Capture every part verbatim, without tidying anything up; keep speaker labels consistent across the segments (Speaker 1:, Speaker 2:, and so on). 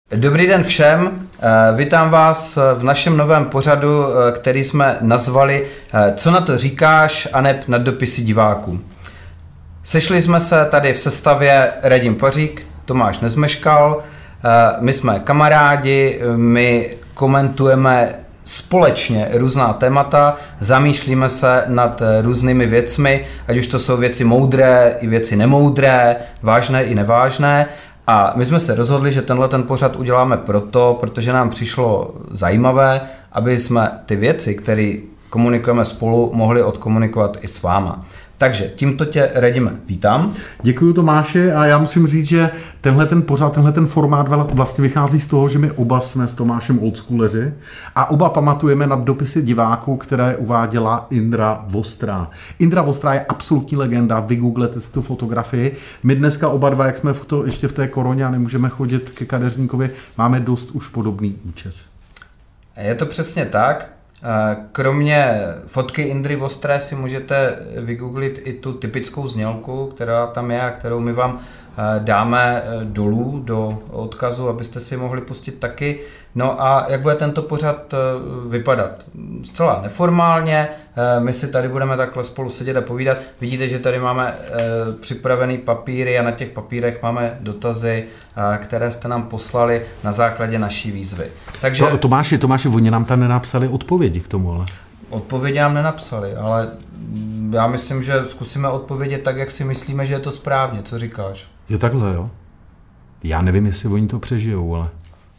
Speaker 1: Dobrý den všem, vítám vás v našem novém pořadu, který jsme nazvali Co na to říkáš, aneb na dopisy diváků. Sešli jsme se tady v sestavě Radim Pařík, Tomáš Nezmeškal, my jsme kamarádi, my komentujeme společně různá témata, zamýšlíme se nad různými věcmi, ať už to jsou věci moudré i věci nemoudré, vážné i nevážné. A my jsme se rozhodli, že tenhle ten pořad uděláme proto, protože nám přišlo zajímavé, aby jsme ty věci, které komunikujeme spolu, mohli odkomunikovat i s váma. Takže tímto tě, Radime, vítám.
Speaker 2: Děkuji, Tomáši, a já musím říct, že tenhle ten pořad, tenhle ten formát vlastně vychází z toho, že my oba jsme s Tomášem oldschooleři a oba pamatujeme na dopisy diváků, které uváděla Indra Vostrá. Indra Vostrá je absolutní legenda, vygooglete si tu fotografii. My dneska oba dva, jak jsme v to, ještě v té koroně a nemůžeme chodit ke kadeřníkovi, máme dost už podobný účes.
Speaker 1: Je to přesně tak. Kromě fotky Indry Vostré si můžete vygooglit i tu typickou znělku, která tam je a kterou my vám dáme dolů do odkazu, abyste si mohli pustit taky. No a jak bude tento pořad vypadat? Zcela neformálně, my si tady budeme takhle spolu sedět a povídat. Vidíte, že tady máme připravený papíry a na těch papírech máme dotazy, které jste nám poslali na základě naší výzvy. Takže
Speaker 2: to, Tomáši, Tomáši, oni nám tam nenapsali odpovědi k tomu, ale...
Speaker 1: Odpovědi nám nenapsali, ale já myslím, že zkusíme odpovědět tak, jak si myslíme, že je to správně. Co říkáš?
Speaker 2: Je takhle, jo? Já nevím, jestli oni to přežijou, ale...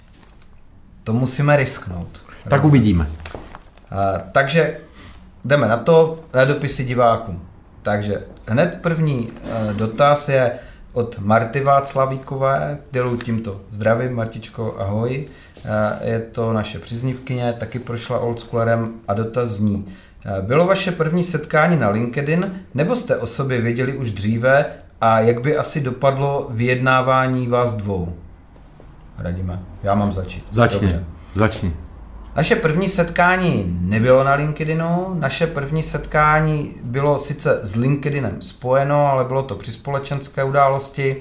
Speaker 1: To musíme risknout.
Speaker 2: Tak uvidíme.
Speaker 1: A, takže jdeme na to, na dopisy divákům. Takže hned první dotaz je od Marty Václavíkové, kterou tímto zdravím. Martičko, ahoj. Je to naše příznivkyně, taky prošla oldschoolerem a dotaz zní. Bylo vaše první setkání na LinkedIn, nebo jste o sobě věděli už dříve a jak by asi dopadlo vyjednávání vás dvou? Radíme, já mám začít.
Speaker 2: Začni,
Speaker 1: Dobře.
Speaker 2: začni.
Speaker 1: Naše první setkání nebylo na LinkedInu, naše první setkání bylo sice s LinkedInem spojeno, ale bylo to při společenské události.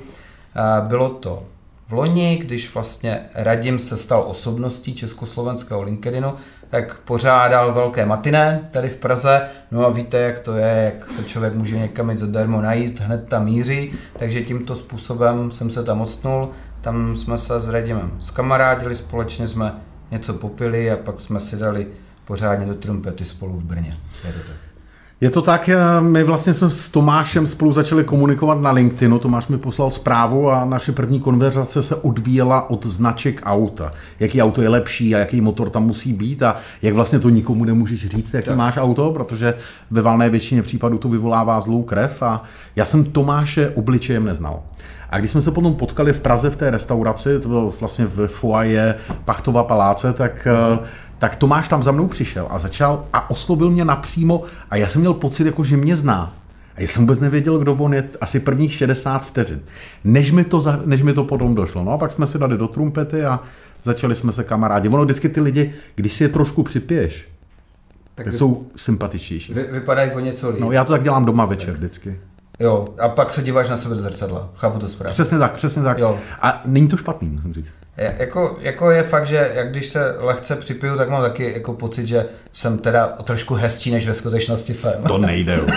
Speaker 1: Bylo to v loni, když vlastně Radim se stal osobností československého LinkedInu, tak pořádal velké matiné tady v Praze. No a víte, jak to je, jak se člověk může někam jít zadarmo najíst, hned tam míří, takže tímto způsobem jsem se tam odstnul. Tam jsme se s Radimem zkamarádili, společně jsme něco popili a pak jsme si dali pořádně do trumpety spolu v Brně. Je to tak.
Speaker 2: Je to tak, my vlastně jsme s Tomášem spolu začali komunikovat na LinkedInu, Tomáš mi poslal zprávu a naše první konverzace se odvíjela od značek auta. Jaký auto je lepší a jaký motor tam musí být a jak vlastně to nikomu nemůžeš říct, jaký tak máš auto, protože ve valné většině případů to vyvolává zlou krev a já jsem Tomáše obličejem neznal. A když jsme se potom potkali v Praze v té restauraci, to bylo vlastně v foaje Pachtova paláce, tak, tak Tomáš tam za mnou přišel a začal a oslovil mě napřímo a já jsem měl pocit, jako, že mě zná. A já jsem vůbec nevěděl, kdo on je, asi prvních šedesát vteřin, než mi to, než mi to potom došlo. No a pak jsme si dali do trumpety a začali jsme se kamarádi. Ono vždycky ty lidi, když si je trošku připiješ, tak vy, jsou sympatičtější.
Speaker 1: Vy, vypadají o něco líp.
Speaker 2: No já to tak dělám doma večer vždycky.
Speaker 1: Jo, a pak se díváš na sebe do zrcadla. Chápu to správně.
Speaker 2: Přesně tak, přesně tak. Jo. A není to špatný, musím říct.
Speaker 1: Je, jako, jako je fakt, že jak když se lehce připiju, tak mám taky jako pocit, že jsem teda trošku hezčí, než ve skutečnosti jsem.
Speaker 2: To nejde. Jo.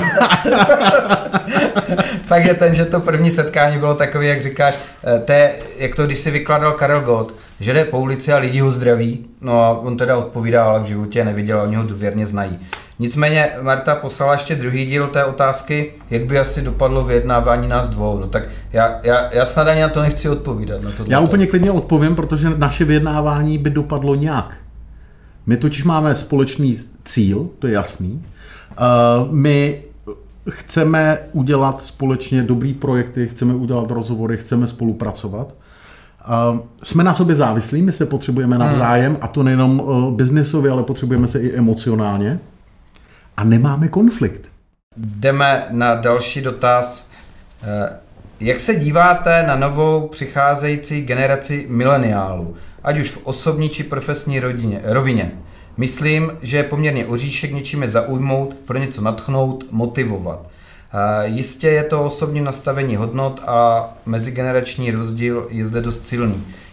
Speaker 1: Fakt je ten, že to první setkání bylo takové, jak říkáš, to je, jak to, když si vykládal Karel Gott, že jde po ulici a lidi ho zdraví, no a on teda odpovídá, ale v životě neviděl, oni ho důvěrně znají. Nicméně Marta poslala ještě druhý díl té otázky, jak by asi dopadlo vyjednávání nás dvou. No tak já, já, já snad ani na to nechci odpovídat. Na
Speaker 2: já úplně klidně odpovím, protože naše vyjednávání by dopadlo nějak. My totiž máme společný cíl, to je jasný. Uh, my chceme udělat společně dobrý projekty, chceme udělat rozhovory, chceme spolupracovat. Uh, jsme na sobě závislí, my se potřebujeme navzájem, a to nejenom uh, biznesově, ale potřebujeme se i emocionálně. A nemáme konflikt.
Speaker 1: Jdeme na další dotaz. Jak se díváte na novou přicházející generaci mileniálů, ať už v osobní či profesní rodině, rovině? Myslím, že je poměrně oříšek něčím je zaujmout, pro něco nadchnout, motivovat. Jistě je to osobní nastavení hodnot a mezigenerační rozdíl je zde dost silný.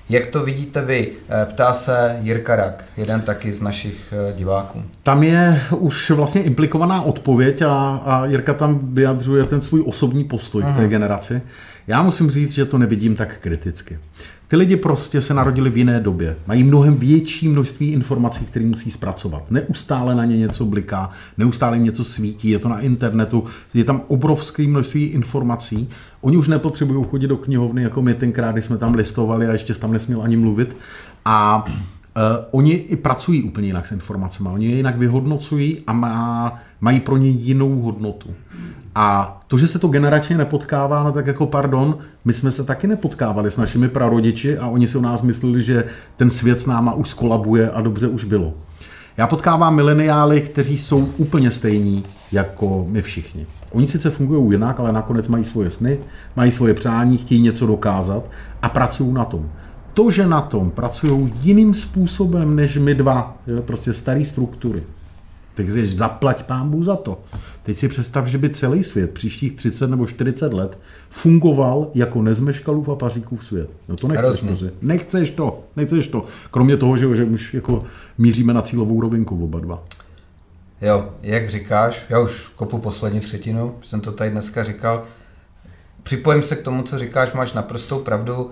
Speaker 1: Jak to vidíte vy? Ptá se Jirka Rak, jeden taky z našich diváků.
Speaker 2: Tam je už vlastně implikovaná odpověď a, a Jirka tam vyjadřuje ten svůj osobní postoj Aha. k té generaci. Já musím říct, že to nevidím tak kriticky. Ty lidi prostě se narodili v jiné době. Mají mnohem větší množství informací, které musí zpracovat. Neustále na ně něco bliká, neustále jim něco svítí, je to na internetu, je tam obrovské množství informací. Oni už nepotřebují chodit do knihovny, jako my tenkrát, když jsme tam listovali a ještě tam nesměl ani mluvit. A uh, oni i pracují úplně jinak s informacemi. Oni je jinak vyhodnocují a má, mají pro ně jinou hodnotu. A to, že se to generačně nepotkává, no tak jako pardon, my jsme se taky nepotkávali s našimi prarodiči a oni si o nás mysleli, že ten svět s náma už skolabuje a dobře už bylo. Já potkávám mileniály, kteří jsou úplně stejní jako my všichni. Oni sice fungují jinak, ale nakonec mají svoje sny, mají svoje přání, chtějí něco dokázat a pracují na tom. To, že na tom pracují jiným způsobem než my dva, je prostě staré struktury. Takže zaplať pánbůh za to. Teď si představ, že by celý svět příštích třicet nebo čtyřicet let fungoval jako Nezmeškalův a Paříkův svět. No to nechceš to. Nechceš to, nechceš to. Kromě toho, že, že už jako míříme na cílovou rovinku oba dva.
Speaker 1: Jo, jak říkáš, já už kopu poslední třetinu, jsem to tady dneska říkal. Připojím se k tomu, co říkáš, máš naprostou pravdu.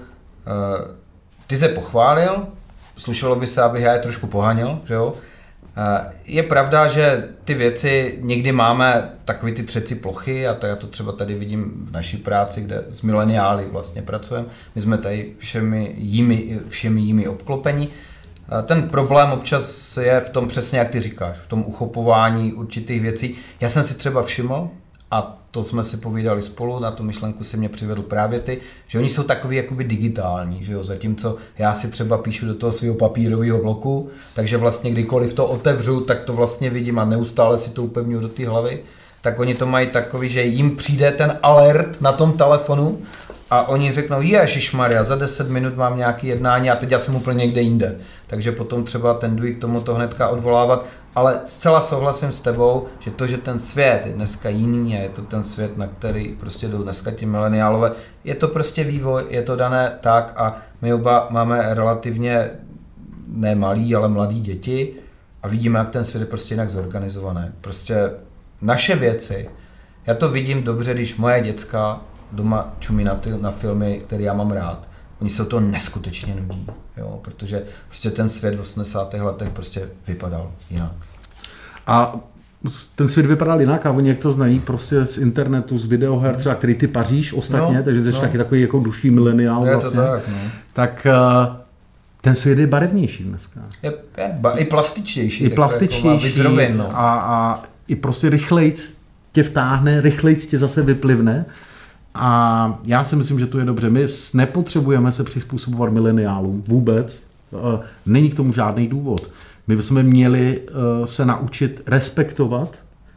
Speaker 1: Ty se pochválil, slušelo by se, abych já je trošku pohanil, že jo? Je pravda, že ty věci někdy máme takový ty třeci plochy a to já to třeba tady vidím v naší práci, kde s mileniály vlastně pracujeme. My jsme tady všemi jimi, všemi jimi obklopení. Ten problém občas je v tom přesně, jak ty říkáš, v tom uchopování určitých věcí. Já jsem si třeba všiml, a to jsme si povídali spolu, na tu myšlenku si mě přivedl právě ty, že oni jsou takový jakoby digitální, že jo, zatímco já si třeba píšu do toho svého papírového bloku, takže vlastně kdykoliv to otevřu, tak to vlastně vidím a neustále si to upevňuji do té hlavy, tak oni to mají takový, že jim přijde ten alert na tom telefonu a oni řeknou, ježišmarja, za deset minut mám nějaké jednání a teď já jsem úplně někde jinde. Takže potom třeba tenduji k tomu to hnedka odvolávat, ale zcela souhlasím s tebou, že to, že ten svět je dneska jiný a je to ten svět, na který prostě jdou dneska ti mileniálové, je to prostě vývoj, je to dané tak a my oba máme relativně ne malý, ale mladý děti a vidíme, jak ten svět je prostě jinak zorganizovaný. Prostě naše věci, já to vidím dobře, když moje děcka doma čumí na, ty, na filmy, které já mám rád. Oni se to neskutečně nudí, jo, protože prostě ten svět v osmdesátých letech prostě vypadal jinak.
Speaker 2: A ten svět vypadal jinak a oni jak to znají prostě z internetu, z videoher, třeba který ty paříš ostatně, no, takže jsi no. taky takový jako duší mileniál vlastně.
Speaker 1: Tak, no.
Speaker 2: tak uh, ten svět je barevnější dneska.
Speaker 1: Je, je ba, i plastičtější.
Speaker 2: I plastičtější
Speaker 1: jako rovin, no.
Speaker 2: a, a i prostě rychlejc tě vtáhne, rychlejc tě zase vyplivne. A já si myslím, že to je dobře. My nepotřebujeme se přizpůsobovat mileniálům vůbec. Není k tomu žádný důvod. My bychom měli se naučit respektovat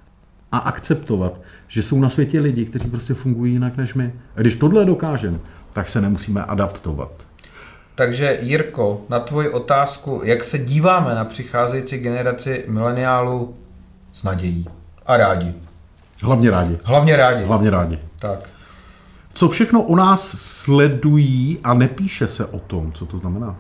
Speaker 2: a akceptovat, že jsou na světě lidi, kteří prostě fungují jinak než my. A když tohle dokážeme, tak se nemusíme adaptovat.
Speaker 1: Takže Jirko, na tvoji otázku, jak se díváme na přicházející generaci mileniálů s nadějí a rádi.
Speaker 2: Hlavně rádi.
Speaker 1: Hlavně rádi.
Speaker 2: Hlavně rádi.
Speaker 1: Tak.
Speaker 2: Co všechno o nás sledují a nepíše se o tom, co to znamená?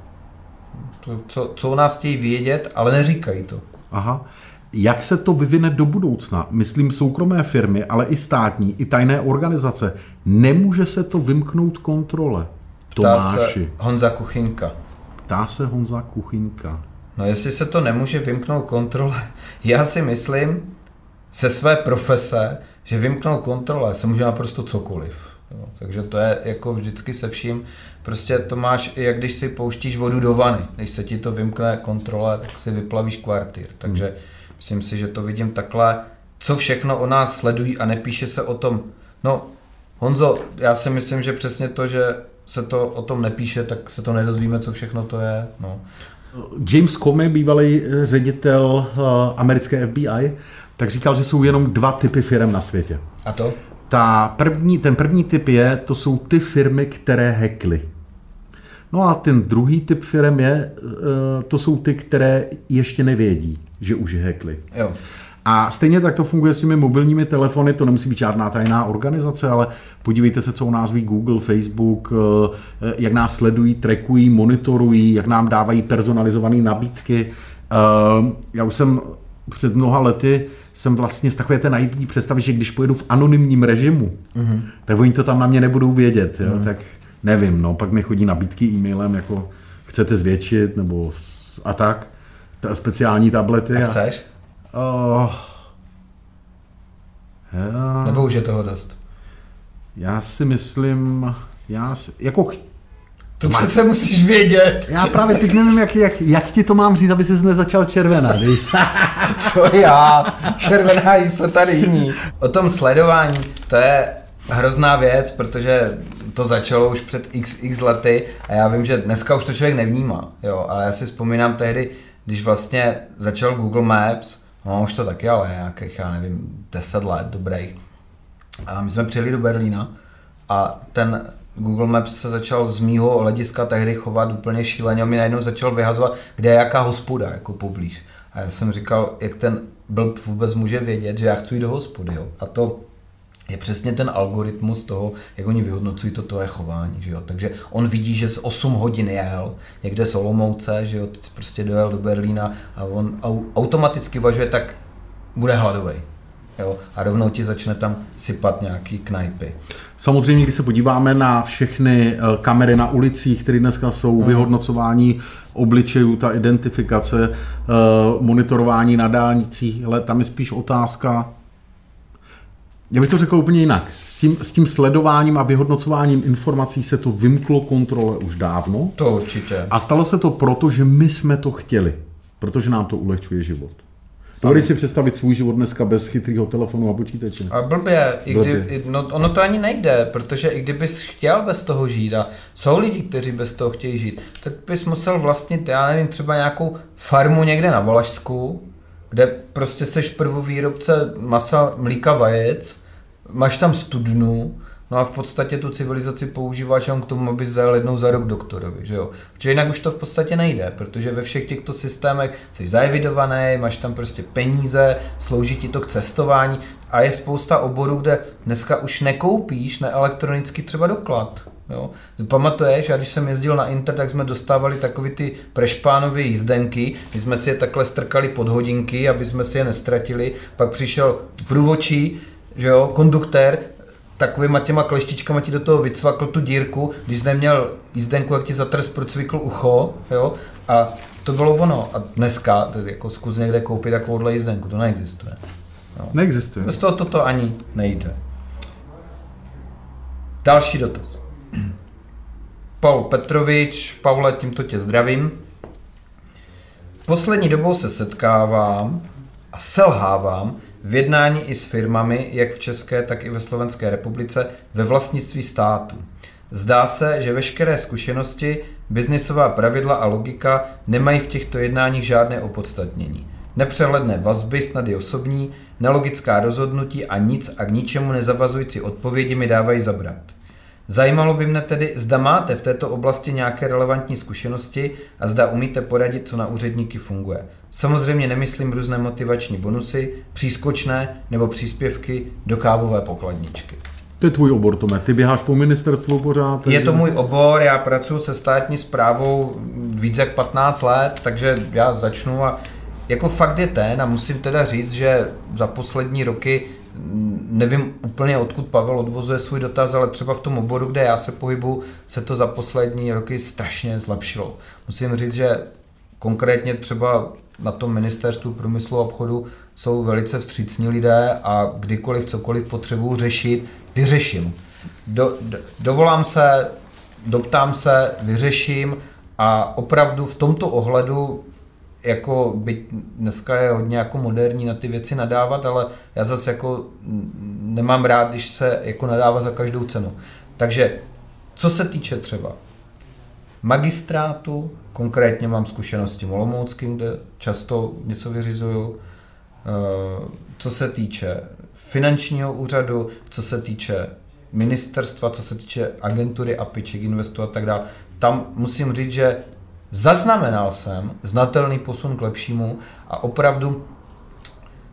Speaker 1: Co, co o nás chtějí vědět, ale neříkají to.
Speaker 2: Aha. Jak se to vyvine do budoucna? Myslím soukromé firmy, ale i státní, i tajné organizace. Nemůže se to vymknout kontrole. Tomáši.
Speaker 1: Ptá se Honza Kuchyňka.
Speaker 2: Ptá se Honza Kuchyňka.
Speaker 1: No jestli se to nemůže vymknout kontrole, já si myslím se své profese, že vymknout kontrole se může naprosto cokoliv. Jo, takže to je jako vždycky se vším, prostě to máš, jak když si pouštíš vodu do vany, když se ti to vymkne kontrole, tak si vyplavíš kvartýr, takže hmm. myslím si, že to vidím takhle, co všechno o nás sledují a nepíše se o tom, no Honzo, já si myslím, že přesně to, že se to o tom nepíše, tak se to nedozvíme, co všechno to je, no.
Speaker 2: James Comey, bývalý ředitel americké F B I, tak říkal, že jsou jenom dva typy firem na světě.
Speaker 1: A to?
Speaker 2: Ta první, ten první typ je, to jsou ty firmy, které hackly. No a ten druhý typ firm je, to jsou ty, které ještě nevědí, že už je hackly.
Speaker 1: Jo.
Speaker 2: A stejně tak to funguje s těmi mobilními telefony, to nemusí být žádná tajná organizace, ale podívejte se, co o nás ví Google, Facebook, jak nás sledují, trackují, monitorují, jak nám dávají personalizované nabídky. Já už jsem před mnoha lety jsem vlastně z takové té naivní představy, že když pojedu v anonymním režimu, mm-hmm. tak oni to tam na mě nebudou vědět, jo? Mm. Tak nevím, no, pak mi chodí nabídky e-mailem, jako chcete zvětšit, nebo a tak, ta speciální tablety.
Speaker 1: A chceš?
Speaker 2: Oh,
Speaker 1: já, nebo už je toho dost?
Speaker 2: Já si myslím, já si, jako...
Speaker 1: To má, přece musíš vědět.
Speaker 2: Já právě teď nevím, jak, jak, jak ti to mám říct, aby ses nezačal červenat.
Speaker 1: Co já? Červená jsou tady jiní. O tom sledování, to je hrozná věc, protože to začalo už před x, x lety a já vím, že dneska už to člověk nevnímá, jo, ale já si vzpomínám tehdy, když vlastně začal Google Maps, no už to taky, ale nějakých, já nevím, deset let dobrých. A my jsme přijeli do Berlína a ten Google Maps se začal z mýho hlediska tehdy chovat úplně šíleně, on mi najednou začal vyhazovat, kde je jaká hospoda, jako poblíž. A já jsem říkal, jak ten blb vůbec může vědět, že já chci jít do hospody, jo. A to je přesně ten algoritmus toho, jak oni vyhodnocují to tvoje chování, že jo. Takže on vidí, že z osm hodin jel někde z Olomouce, že jo, teď prostě dojel do Berlína a on automaticky uvažuje, tak bude hladovej. Jo, a rovnou ti začne tam sypat nějaký knajpy.
Speaker 2: Samozřejmě, když se podíváme na všechny kamery na ulicích, které dneska jsou, mm. vyhodnocování obličejů, ta identifikace, monitorování na dálnicích, ale tam je spíš otázka, já bych to řekl úplně jinak. S tím, s tím sledováním a vyhodnocováním informací se to vymklo kontrole už dávno.
Speaker 1: To určitě.
Speaker 2: A stalo se to proto, že my jsme to chtěli, protože nám to ulehčuje život. Dovolí si představit svůj život dneska bez chytrého telefonu a počítače.
Speaker 1: A blbě, i kdy, no, ono to ani nejde, protože i kdybys chtěl bez toho žít a jsou lidi, kteří bez toho chtějí žít, tak bys musel vlastnit, já nevím, třeba nějakou farmu někde na Valašsku, kde prostě seš prvovýrobce masa, mlíka, vajec, máš tam studnu, no a v podstatě tu civilizaci používáš jen k tomu, abys zajel jednou za rok doktorovi, že jo. Protože jinak už to v podstatě nejde, protože ve všech těchto systémech jsi zaevidovaný, máš tam prostě peníze, slouží ti to k cestování a je spousta oborů, kde dneska už nekoupíš na elektronicky třeba doklad. Jo. Pamatuješ, já když jsem jezdil na Inter, tak jsme dostávali takový ty prešpánové jízdenky, my jsme si je takhle strkali pod hodinky, aby jsme si je nestratili, pak přišel průvodčí, že jo, konduktér, takovýma těma kleštičkama ti do toho vycvakl tu dírku, když jsi neměl jízdenku, jak ti za trest procvikl ucho, jo, a to bylo ono. A dneska, jako zkus někde koupit takovouhle jízdenku, to neexistuje. Jo.
Speaker 2: Neexistuje.
Speaker 1: Bez toho toto ani nejde. Další dotaz. Paul Petrovič, Paule, tímto tě zdravím. Poslední dobou se setkávám a selhávám v jednání i s firmami, jak v České, tak i ve Slovenské republice, ve vlastnictví státu. Zdá se, že veškeré zkušenosti, biznisová pravidla a logika nemají v těchto jednáních žádné opodstatnění. Nepřehledné vazby, snad i osobní, nelogická rozhodnutí a nic a k ničemu nezavazující odpovědi mi dávají zabrat. Zajímalo by mne tedy, zda máte v této oblasti nějaké relevantní zkušenosti a zda umíte poradit, co na úředníky funguje. Samozřejmě nemyslím různé motivační bonusy, přískočné nebo příspěvky do kávové pokladničky.
Speaker 2: To je tvůj obor, Tome. Ty běháš po ministerstvu pořád?
Speaker 1: Je to můj obor, já pracuji se státní správou víc jak patnáct let, takže já začnu a jako fakt je ten a musím teda říct, že za poslední roky nevím úplně, odkud Pavel odvozuje svůj dotaz, ale třeba v tom oboru, kde já se pohybuji, se to za poslední roky strašně zlepšilo. Musím říct, že konkrétně třeba na tom ministerstvu průmyslu a obchodu jsou velice vstřícní lidé a kdykoliv cokoliv potřebuji řešit, vyřeším. Do, do, dovolám se, doptám se, vyřeším a opravdu v tomto ohledu jako byť dneska je hodně jako moderní na ty věci nadávat, ale já zase jako nemám rád, když se jako nadává za každou cenu. Takže co se týče třeba magistrátu, konkrétně mám zkušenosti v Olomouckém, kde často něco vyřizuju, co se týče finančního úřadu, co se týče ministerstva, co se týče agentury Apiček, Investu a tak dále, tam musím říct, že zaznamenal jsem znatelný posun k lepšímu a opravdu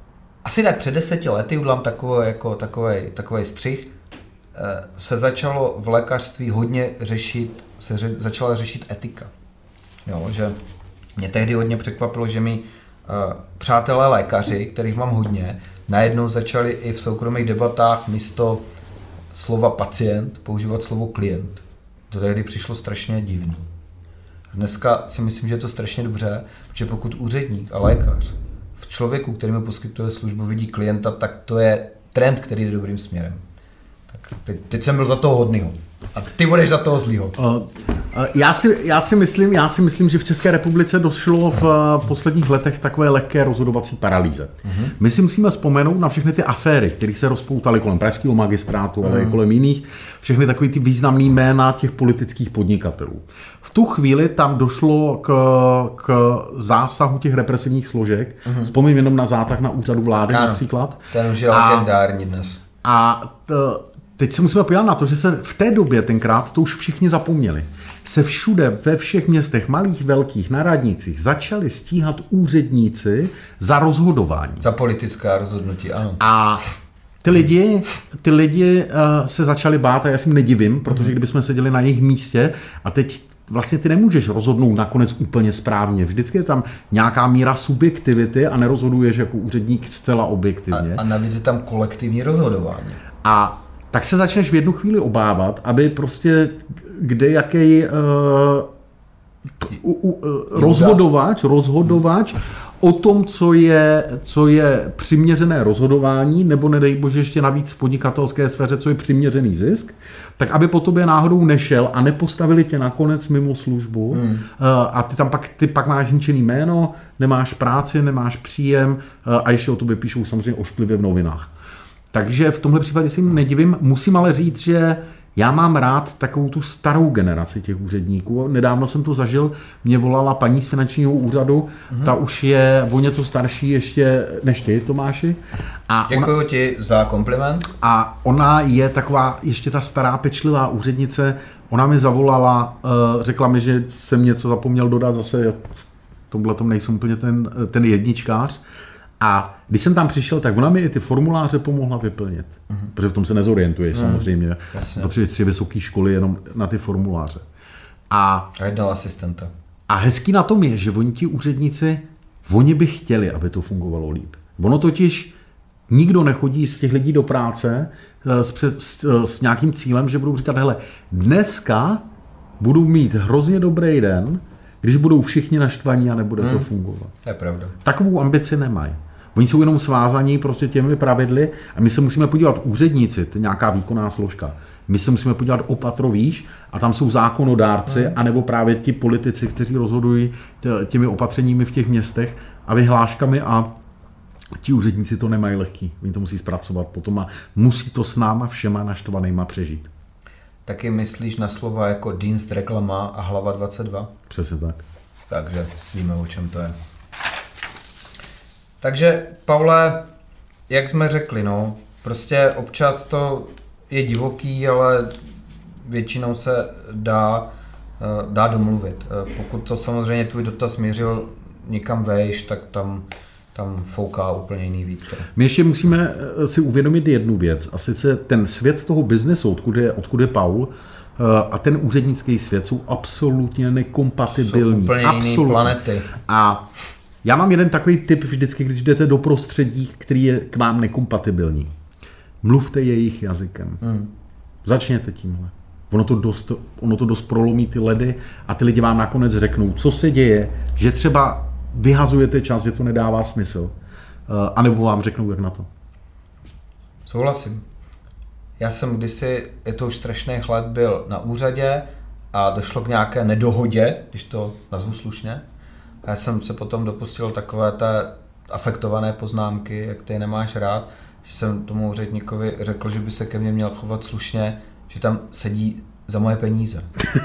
Speaker 1: asi tak před deseti lety, udělám takový, jako, takový, takový střih, se začalo v lékařství hodně řešit, se ře, začala řešit etika. Jo, že mě tehdy hodně překvapilo, že mi uh, přátelé lékaři, kterých mám hodně, najednou začali i v soukromých debatách místo slova pacient používat slovo klient. To tehdy přišlo strašně divný. Dneska si myslím, že je to strašně dobře, protože pokud úředník a lékař v člověku, který mu poskytuje službu, vidí klienta, tak to je trend, který jde dobrým směrem. Tak teď, teď jsem byl za toho hodnýho. A ty budeš za toho zlýho. Uh,
Speaker 2: já, si, já, si myslím, já si myslím, že v České republice došlo v posledních letech takové lehké rozhodovací paralýze. Uh-huh. My si musíme vzpomenout na všechny ty aféry, které se rozpoutaly kolem pražského magistrátu, uh-huh. ale i kolem jiných, všechny takové ty významné jména těch politických podnikatelů. V tu chvíli tam došlo k, k zásahu těch represivních složek. Uh-huh. Vzpomínám jenom na zátah na úřadu vlády ano, například.
Speaker 1: Ten už je legendární dnes.
Speaker 2: A t, teď se musíme podívat na to, že se v té době tenkrát, to už všichni zapomněli, se všude ve všech městech, malých, velkých, na radnicích začali stíhat úředníci za rozhodování.
Speaker 1: Za politická rozhodnutí, ano.
Speaker 2: A ty lidi, ty lidi uh, se začali bát a já si jim nedivím, protože kdybychom seděli na jejich místě a teď vlastně ty nemůžeš rozhodnout nakonec úplně správně. Vždycky je tam nějaká míra subjektivity a nerozhoduješ jako úředník zcela objektivně.
Speaker 1: A, a navíc je tam kolektivní rozhodování.
Speaker 2: A tak se začneš v jednu chvíli obávat, aby prostě kde jaký uh, uh, uh, rozhodovač, rozhodovač o tom, co je, co je přiměřené rozhodování, nebo nedej bože ještě navíc v podnikatelské sféře, co je přiměřený zisk, tak aby po tobě náhodou nešel a nepostavili tě nakonec mimo službu hmm. uh, a ty tam pak, ty pak máš zničený jméno, nemáš práci, nemáš příjem uh, a ještě o tobě píšou samozřejmě ošklivě v novinách. Takže v tomhle případě si nedivím, musím ale říct, že já mám rád takovou tu starou generaci těch úředníků. Nedávno jsem to zažil, mě volala paní z finančního úřadu, mm-hmm. ta už je o něco starší ještě než ty, Tomáši.
Speaker 1: A děkuju ona, ti za kompliment.
Speaker 2: A ona je taková ještě ta stará pečlivá úřednice, ona mi zavolala, řekla mi, že jsem něco zapomněl dodat, zase v tomhletom nejsem úplně ten, ten jedničkář. A když jsem tam přišel, tak ona mi i ty formuláře pomohla vyplnit. Mm-hmm. Protože v tom se nezorientuješ mm, samozřejmě. Jasně. Potřebuješ tři vysoké školy jenom na ty formuláře. A,
Speaker 1: a jednoho asistenta.
Speaker 2: A hezký na tom je, že oni ti úředníci, oni by chtěli, aby to fungovalo líp. Ono totiž nikdo nechodí z těch lidí do práce s, před, s, s nějakým cílem, že budou říkat, hele, dneska budu mít hrozně dobrý den, když budou všichni naštvaní a nebude hmm. to fungovat.
Speaker 1: To je pravda.
Speaker 2: Takovou ambici nemají. Oni jsou jenom svázaní prostě těmi pravidly a my se musíme podívat úředníci, to je nějaká výkonná složka. My se musíme podívat opatrovýš a tam jsou zákonodárci hmm. anebo právě ti politici, kteří rozhodují těmi opatřeními v těch městech a vyhláškami a ti úředníci to nemají lehký. Oni to musí zpracovat potom a musí to s náma všema naštvanýma přežít.
Speaker 1: Taky myslíš na slova jako Dienst, reklama a hlava dvacet dva?
Speaker 2: Přesně tak.
Speaker 1: Takže víme, o čem to je. Takže, Pavle, jak jsme řekli, no, prostě občas to je divoký, ale většinou se dá, dá domluvit. Pokud to samozřejmě tvůj dotaz měřil někam vejš, tak tam, tam fouká úplně jiný vítr.
Speaker 2: My ještě musíme si uvědomit jednu věc, a sice ten svět toho biznesu, odkud je, odkud je Paul, a ten úřednický svět jsou absolutně nekompatibilní.
Speaker 1: Jsou úplně
Speaker 2: absolutně.
Speaker 1: jiný planety.
Speaker 2: A já mám jeden takový tip vždycky, když jdete do prostředí, který je k vám nekompatibilní. Mluvte jejich jazykem. Hmm. Začněte tímhle. Ono to, dost, ono to dost prolomí ty ledy a ty lidi vám nakonec řeknou, co se děje, že třeba vyhazujete čas, že to nedává smysl. A nebo vám řeknou, jak na to.
Speaker 1: Souhlasím. Já jsem kdysi, je to už strašných let, byl na úřadě a došlo k nějaké nedohodě, když to nazvu slušně. A já jsem se potom dopustil takové té afektované poznámky, jak ty nemáš rád, že jsem tomu úředníkovi řekl, že by se ke mně měl chovat slušně, že tam sedí za moje peníze.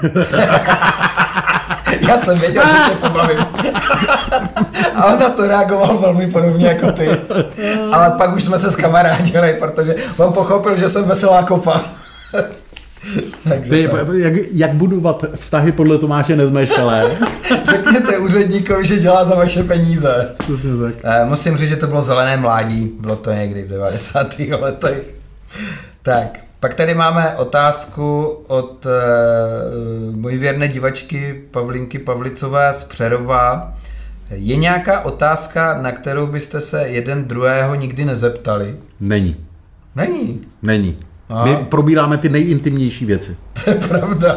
Speaker 1: Já jsem věděl, že tě pobavím. A on na to reagoval velmi podobně jako ty. Ale pak už jsme se zkamarádili, protože on pochopil, že jsem veselá kopa.
Speaker 2: Takže to je, jak, jak budovat vztahy podle Tomáše Nezmešelé?
Speaker 1: Řekněte úředníkovi, že dělá za vaše peníze.
Speaker 2: Tak.
Speaker 1: E, musím říct, že to bylo zelené mládí, bylo to někdy v devadesátých letech. Tak, pak tady máme otázku od e, mojí věrné divačky Pavlinky Pavlicové z Přerova. Je nějaká otázka, na kterou byste se jeden druhého nikdy nezeptali?
Speaker 2: Není.
Speaker 1: Není?
Speaker 2: Není.
Speaker 1: Aha.
Speaker 2: My probíráme ty nejintimnější věci.
Speaker 1: To je pravda.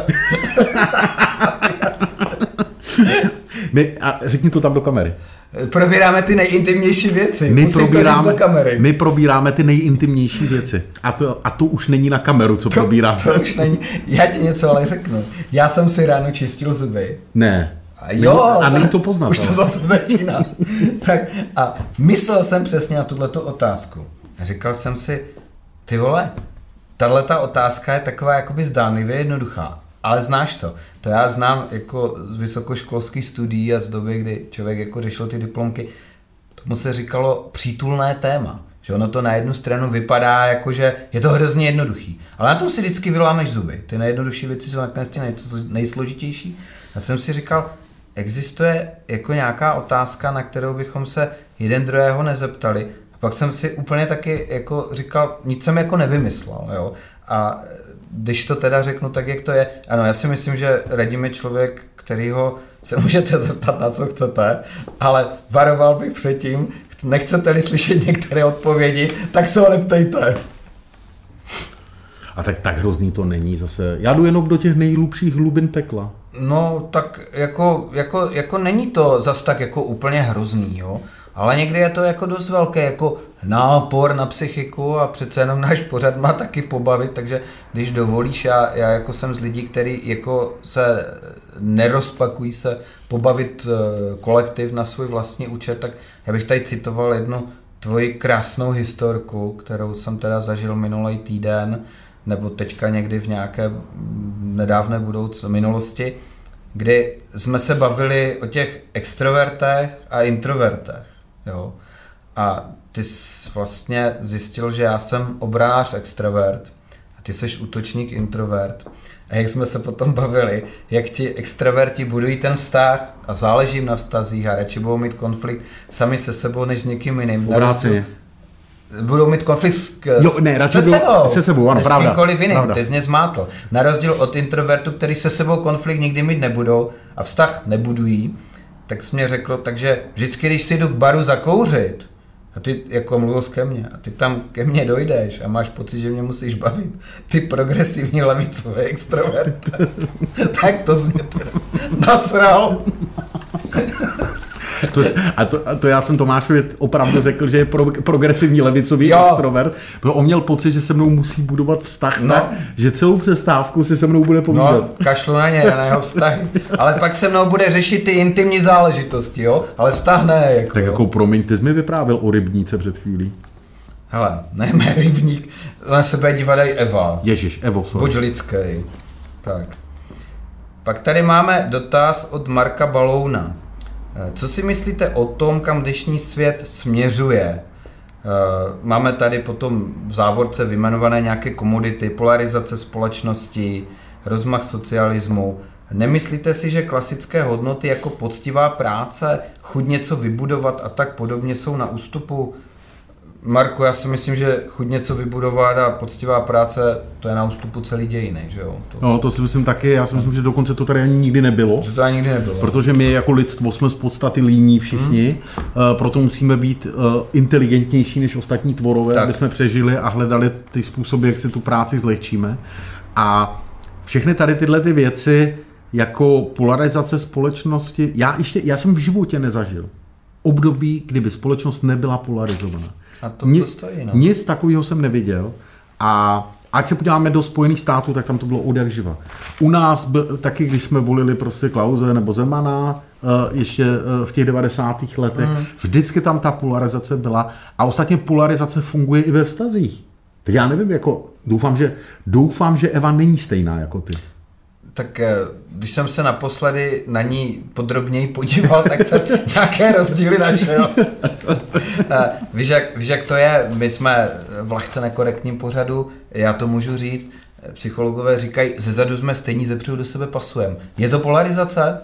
Speaker 2: My, a řekni to tam do kamery.
Speaker 1: Probíráme ty nejintimnější věci.
Speaker 2: My
Speaker 1: Musím
Speaker 2: probíráme,
Speaker 1: to říct do kamery.
Speaker 2: my probíráme ty nejintimnější věci. A to, a to už není na kameru, co
Speaker 1: to,
Speaker 2: probíráme.
Speaker 1: To už není. Já ti něco ale řeknu. Já jsem si ráno čistil zuby.
Speaker 2: Ne.
Speaker 1: A jo,
Speaker 2: a není to poznat.
Speaker 1: Už to zase začíná. Tak a myslel jsem přesně na tuhletu otázku. A říkal jsem si, ty vole, tahleta otázka je taková jakoby zdánlivě jednoduchá. Ale znáš to. To já znám jako z vysokoškolských studií a z doby, kdy člověk jako řešil ty diplomky. Tomu se říkalo přítulné téma. Že ono to na jednu stranu vypadá jako, že je to hrozně jednoduchý. Ale na tom si vždycky vylámeš zuby. Ty nejjednodušší věci jsou nakonec ty nejsložitější. Já jsem si říkal, existuje jako nějaká otázka, na kterou bychom se jeden druhého nezeptali. A pak jsem si úplně taky jako říkal, nic jsem jako nevymyslel. Jo? A když to teda řeknu tak, jak to je, ano, já si myslím, že Radim je člověk, kterýho se můžete zeptat, na co chcete, ale varoval bych předtím, nechcete-li slyšet některé odpovědi, tak se ho neptejte.
Speaker 2: A tak, tak hrozný to není zase. Já jdu jenom do těch nejhlubších hlubin pekla.
Speaker 1: No, tak jako, jako, jako není to zas tak jako úplně hrozný, jo. Ale někdy je to jako dost velké jako nápor na psychiku a přece jenom náš pořad má taky pobavit, takže když dovolíš, já, já jako jsem z lidí, který jako se nerozpakují se pobavit kolektiv na svůj vlastní účet, tak já bych tady citoval jednu tvoji krásnou historku, kterou jsem teda zažil minulý týden, nebo teďka někdy v nějaké nedávné budoucnosti, minulosti, kdy jsme se bavili o těch extrovertech a introvertech. Jo. A ty jsi vlastně zjistil, že já jsem obranář extrovert a ty jsi útočník introvert. A jak jsme se potom bavili, jak ti extroverti budují ten vztah a záleží jim na vztazích a radši budou mít konflikt sami se sebou než s někým jiným.
Speaker 2: Obráceně.
Speaker 1: Budou mít konflikt s,
Speaker 2: jo, ne,
Speaker 1: se sebou,
Speaker 2: se sebou ano,
Speaker 1: než
Speaker 2: pravda,
Speaker 1: s kýmkoliv jiným,
Speaker 2: pravda.
Speaker 1: ty jsi mě zmátl. Na rozdíl od introvertů, který se sebou konflikt nikdy mít nebudou a vztah nebudují, tak jsi mě řekl, takže vždycky, když si jdu k baru zakouřit, a ty jako mluvil ke mně, a ty tam ke mně dojdeš a máš pocit, že mě musíš bavit, ty progresivní levicové extrovert, tak to jsi mě to nasral.
Speaker 2: To, a, to, a to já jsem Tomášovi opravdu řekl, že je pro, progresivní levicový jo. extrovert, protože on měl pocit, že se mnou musí budovat vztah no. tak, že celou přestávku si se mnou bude povídat.
Speaker 1: No, kašlu na ně, na jeho vztahy. Ale pak se mnou bude řešit ty intimní záležitosti, jo? Ale vztah ne, jako.
Speaker 2: Tak jako promiň, ty jsi mi vyprávěl o rybníce před chvílí.
Speaker 1: Hele, nejme rybník, na sebe dívat i Eva.
Speaker 2: Ježiš, Evo, sorry.
Speaker 1: Buď lidský. Tak. Pak tady máme dotaz od Marka Balouna. Co si myslíte o tom, kam dnešní svět směřuje? Máme tady potom v závorce vyjmenované nějaké komodity, polarizace společnosti, rozmach socialismu. Nemyslíte si, že klasické hodnoty jako poctivá práce, chuť něco vybudovat a tak podobně jsou na ústupu? Marku, já si myslím, že chuť něco vybudovat a poctivá práce, to je na ústupu celý dějiny, že jo? To...
Speaker 2: No, to si myslím taky, já si myslím, že dokonce to tady ani nikdy nebylo.
Speaker 1: Že to ani nikdy nebylo.
Speaker 2: Protože my jako lidstvo jsme z podstaty líní všichni, hmm. proto musíme být inteligentnější než ostatní tvorové, tak. aby jsme přežili a hledali ty způsoby, jak si tu práci zlehčíme. A všechny tady tyhle ty věci, jako polarizace společnosti, já ještě, já jsem v životě nezažil období, kdyby společnost nebyla polarizovaná.
Speaker 1: A to, to stojí, no.
Speaker 2: Nic takového jsem neviděl a ať se podíváme do Spojených států, tak tam to bylo od jak živa. U nás byl, taky, když jsme volili prostě Klause nebo Zemana ještě v těch devadesátých letech, mm. vždycky tam ta polarizace byla a ostatně polarizace funguje i ve vztazích. Tak já nevím, jako doufám, že, doufám, že Eva není stejná jako ty.
Speaker 1: Tak když jsem se naposledy na ní podrobněji podíval, tak jsem nějaké rozdíly našel. víš, jak, víš, jak to je? My jsme v lehce nekorektním pořadu, já to můžu říct. psychologové říkají, zezadu jsme stejní, zepředu do sebe pasujeme. Je to polarizace?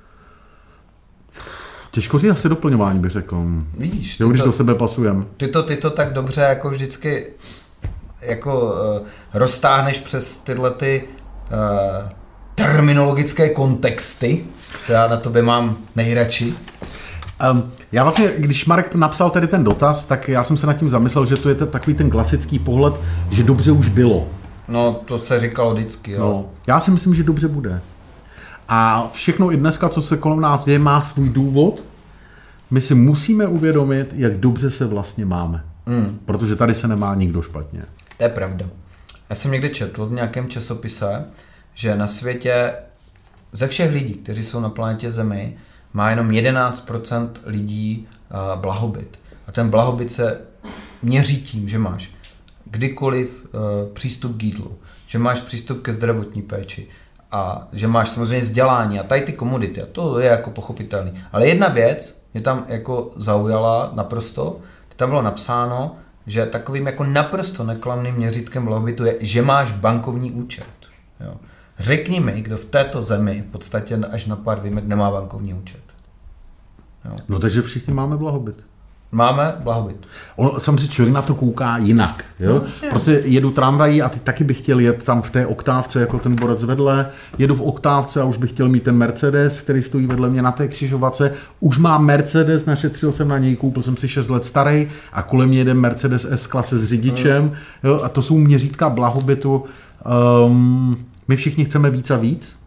Speaker 2: Těžko říct asi doplňování, bych řekl.
Speaker 1: Vidíš.
Speaker 2: Jo, když
Speaker 1: to,
Speaker 2: do sebe pasujeme.
Speaker 1: Ty to, ty to tak dobře jako vždycky jako uh, roztáhneš přes tyhle ty uh, terminologické kontexty, to já na tobě mám nejradši.
Speaker 2: Um, já vlastně, když Marek napsal tady ten dotaz, tak já jsem se nad tím zamyslel, že to je takový ten klasický pohled, že dobře už bylo.
Speaker 1: No, to se říkalo vždycky, jo.
Speaker 2: No, já si myslím, že dobře bude. A všechno i dneska, co se kolem nás děje, má svůj důvod. My si musíme uvědomit, jak dobře se vlastně máme. Mm. Protože tady se nemá nikdo špatně.
Speaker 1: To je pravda. Já jsem někde četl v nějakém časopise, že na světě ze všech lidí, kteří jsou na planetě Zemi, má jenom jedenáct procent lidí uh, blahobyt. A ten blahobyt se měří tím, že máš kdykoliv uh, přístup k jídlu, že máš přístup ke zdravotní péči a že máš samozřejmě vzdělání a tady ty komodity. A to je jako pochopitelný. Ale jedna věc mě tam jako zaujala naprosto, tam bylo napsáno, že takovým jako naprosto neklamným měřítkem blahobytu je, že máš bankovní účet. Jo. Řekni mi, kdo v této zemi v podstatě až na pár výjimek nemá bankovní účet. Jo.
Speaker 2: No takže všichni máme blahobyt.
Speaker 1: Máme blahobyt.
Speaker 2: On, samozřejmě člověk na to kouká jinak. Jo? No, prostě jedu tramvají a teď taky bych chtěl jet tam v té oktávce, jako ten borec vedle. Jedu v oktávce a už bych chtěl mít ten Mercedes, který stojí vedle mě na té křižovatce. Už mám Mercedes, našetřil jsem na něj, koupil jsem si šest let starý a kolem mě jede Mercedes S-klase s řidičem. Mm. Jo? A to jsou měřítka blahobytu. Um, my všichni chceme víc a víc.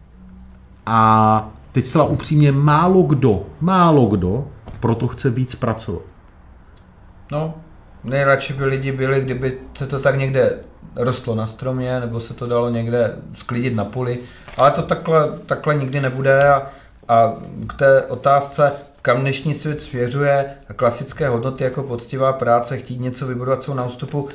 Speaker 2: A teď zcela upřímně málo kdo, málo kdo proto chce víc pracovat.
Speaker 1: No, nejradši by lidi byli, kdyby se to tak někde rostlo na stromě, nebo se to dalo někde sklidit na poli, ale to takhle, takhle nikdy nebude a, a k té otázce, kam dnešní svět svěřuje a klasické hodnoty jako poctivá práce, chtít něco vybudovat jsou na ústupu,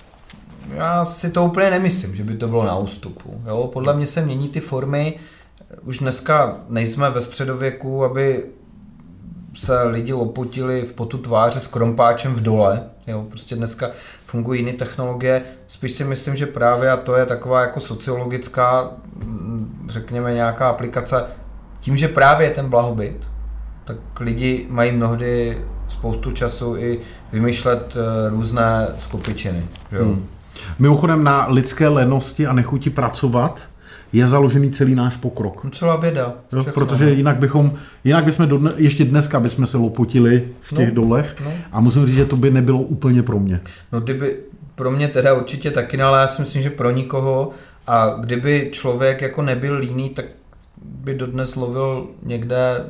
Speaker 1: já si to úplně nemyslím, že by to bylo na ústupu. Jo? Podle mě se mění ty formy, už dneska nejsme ve středověku, aby se lidi lopotili v potu tváře s krompáčem v dole. Jo, prostě dneska fungují jiné technologie. Spíš si myslím, že právě a to je taková jako sociologická, řekněme nějaká aplikace. Tím, že právě je ten blahobyt, tak lidi mají mnohdy spoustu času i vymýšlet různé skupičiny. Jo. Hmm.
Speaker 2: Mimochodem na lidské lenosti a nechuti pracovat je založený celý náš pokrok.
Speaker 1: Celá věda.
Speaker 2: Jo, protože jinak bychom, jinak bychom do dne, ještě dneska bychom se lopotili v těch no, dolech no. A musím říct, že to by nebylo úplně pro mě.
Speaker 1: No kdyby, pro mě teda určitě taky, ale já si myslím, že pro nikoho a kdyby člověk jako nebyl líný, tak by dodnes lovil někde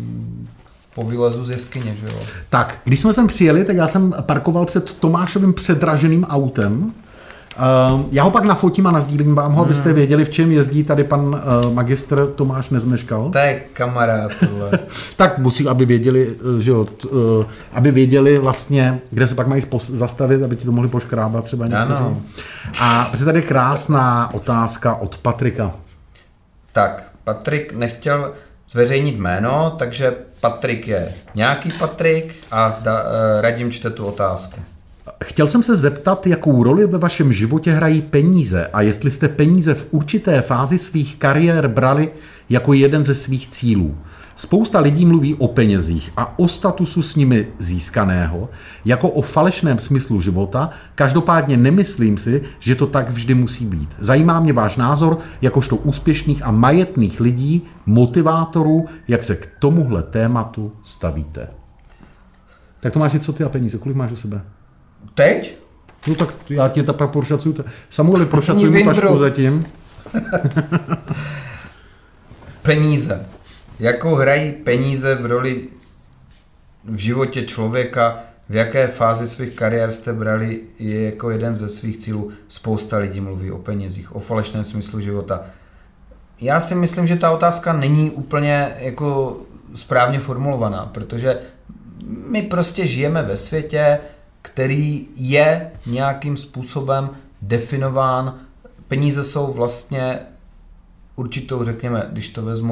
Speaker 1: po výlezu z jeskyně, že jo.
Speaker 2: Tak, když jsme sem přijeli, tak já jsem parkoval před Tomášovým předraženým autem. Uh, já ho pak nafotím a nazdílím vám ho, abyste věděli, v čem jezdí tady pan uh, magistr Tomáš Nezmeškal.
Speaker 1: To je kamarád.
Speaker 2: Tak musí, aby věděli, že jo, t, uh, aby věděli vlastně, kde se pak mají zastavit, aby ti to mohli poškrábat třeba někteří. A protože tady je krásná otázka od Patrika.
Speaker 1: Tak, Patrik nechtěl zveřejnit jméno, takže Patrik je nějaký Patrik a da, uh, Radim čte tu otázku.
Speaker 2: Chtěl jsem se zeptat, jakou roli ve vašem životě hrají peníze a jestli jste peníze v určité fázi svých kariér brali jako jeden ze svých cílů. Spousta lidí mluví o penězích a o statusu s nimi získaného, jako o falešném smyslu života, každopádně nemyslím si, že to tak vždy musí být. Zajímá mě váš názor, jakožto úspěšných a majetných lidí, motivátorů, jak se k tomuhle tématu stavíte. Tak Tomáši, co ty a peníze? Kolik máš u sebe?
Speaker 1: Teď?
Speaker 2: No tak já ti tak prošacuju. Samueli, prošacuj mu tašku zatím.
Speaker 1: Peníze. Jakou hrají peníze v roli v životě člověka, v jaké fázi svých kariér jste brali, je jako jeden ze svých cílů. Spousta lidí mluví o penězích, o falešném smyslu života. Já si myslím, že ta otázka není úplně jako správně formulovaná, protože my prostě žijeme ve světě, který je nějakým způsobem definován. Peníze jsou vlastně určitou, řekněme, když to vezmu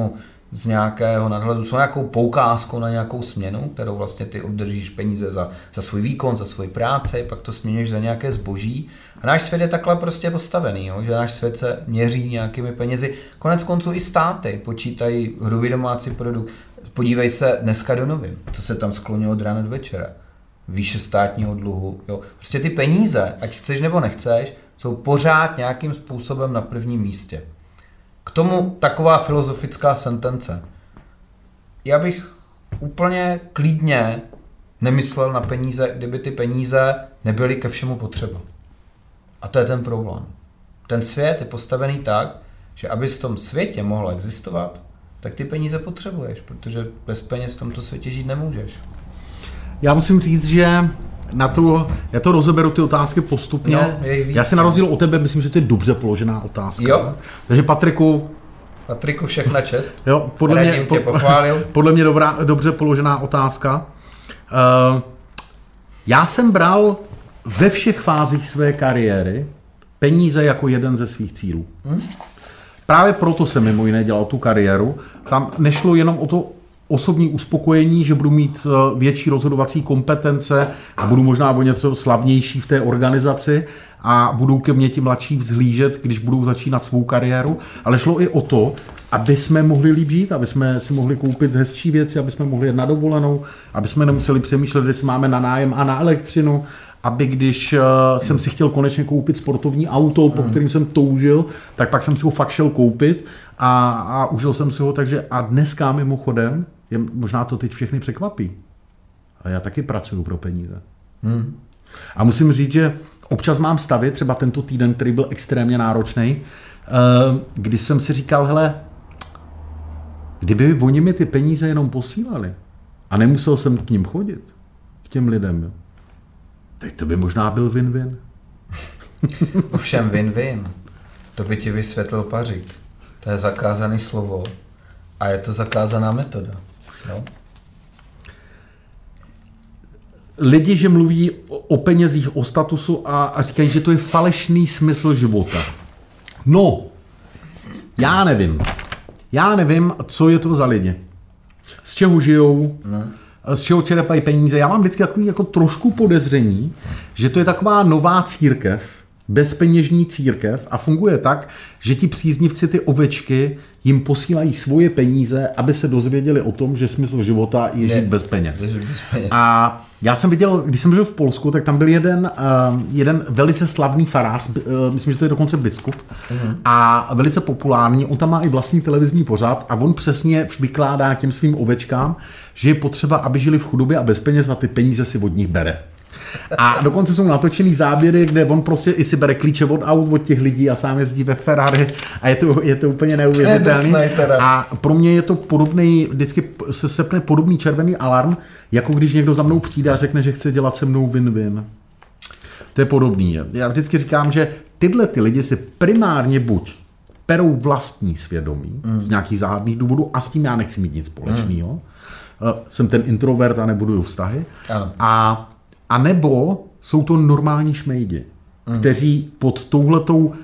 Speaker 1: z nějakého nadhledu, jsou nějakou poukázkou na nějakou směnu, kterou vlastně ty obdržíš peníze za, za svůj výkon, za svoji práci, pak to směníš za nějaké zboží. A náš svět je takhle prostě postavený, jo? Že náš svět se měří nějakými penězi. Konec konců i státy počítají hrubý domácí produkt. Podívej se dneska do novin, co se tam sklonilo od rána do večera. Výše státního dluhu. Jo? Prostě ty peníze, ať chceš nebo nechceš, jsou pořád nějakým způsobem na prvním místě. K tomu taková filozofická sentence. Já bych úplně klidně nemyslel na peníze, kdyby ty peníze nebyly ke všemu potřeba. A to je ten problém. Ten svět je postavený tak, že abys v tom světě mohl existovat, tak ty peníze potřebuješ, protože bez peněz v tomto světě žít nemůžeš.
Speaker 2: Já musím říct, že na tu, já to rozeberu ty otázky postupně.
Speaker 1: No,
Speaker 2: já si na rozdíl od tebe myslím, že to je dobře položená otázka.
Speaker 1: Jo.
Speaker 2: Takže Patriku...
Speaker 1: Patriku, všechna čest.
Speaker 2: Jo, podle mě,
Speaker 1: tě pochválil.
Speaker 2: Podle mě dobrá, dobře položená otázka. Uh, já jsem bral ve všech fázích své kariéry peníze jako jeden ze svých cílů. Hmm? Právě proto jsem mimo jiné dělal tu kariéru. Tam nešlo jenom o to osobní uspokojení, že budu mít větší rozhodovací kompetence a budu možná o něco slavnější v té organizaci a budou ke mně ti mladší vzhlížet, když budou začínat svou kariéru, ale šlo i o to, aby jsme mohli líp žít, aby jsme si mohli koupit hezčí věci, aby jsme mohli jet na dovolenou, aby jsme nemuseli přemýšlet, jestli máme na nájem a na elektřinu, aby když uh, jsem si chtěl konečně koupit sportovní auto, po kterým jsem toužil, tak pak jsem si ho fakt šel koupit a, a užil jsem si ho, takže a dneska mimochodem, je, možná to teď všechny překvapí, ale já taky pracuju pro peníze. Hmm. A musím říct, že občas mám stavy, třeba tento týden, který byl extrémně náročný, uh, kdy jsem si říkal, hele, kdyby oni mi ty peníze jenom posílali a nemusel jsem k ním chodit, k těm lidem, jo, tak to by možná byl win-win.
Speaker 1: Ovšem win-win, to by ti vysvětlil Pařík. To je zakázané slovo a je to zakázaná metoda. No?
Speaker 2: Lidi, že mluví o penězích, o statusu a, a říkají, že to je falešný smysl života. No, já nevím. Já nevím, co je to za lidi. Z čeho žijou, no. Z čeho čerpají peníze. Já mám vždycky takový jako trošku podezření, že to je taková nová církev, bezpeněžní církev a funguje tak, že ti příznivci, ty ovečky, jim posílají svoje peníze, aby se dozvěděli o tom, že smysl života je žít bez peněz. A já jsem viděl, když jsem žil v Polsku, tak tam byl jeden, uh, jeden velice slavný farář, uh, myslím, že to je dokonce biskup, uh-huh. a velice populární, on tam má i vlastní televizní pořad a on přesně vykládá těm svým ovečkám, že je potřeba, aby žili v chudobě a bez peněz a ty peníze si od nich bere. A dokonce jsou natočený záběry, kde on prostě i si bere klíče od aut od těch lidí a sám jezdí ve Ferrari a je to, je to úplně neuvěřitelný. A pro mě je to podobný, vždycky se sepne podobný červený alarm, jako když někdo za mnou přijde a řekne, že chce dělat se mnou win-win. To je podobný. Já vždycky říkám, že tyhle ty lidi si primárně buď perou vlastní svědomí mm. z nějakých záhadných důvodů a s tím já nechci mít nic společného. Mm. Jsem ten introvert a nebuduju vztahy. Ano. A A nebo jsou to normální šmejdi, mm. kteří pod touhletou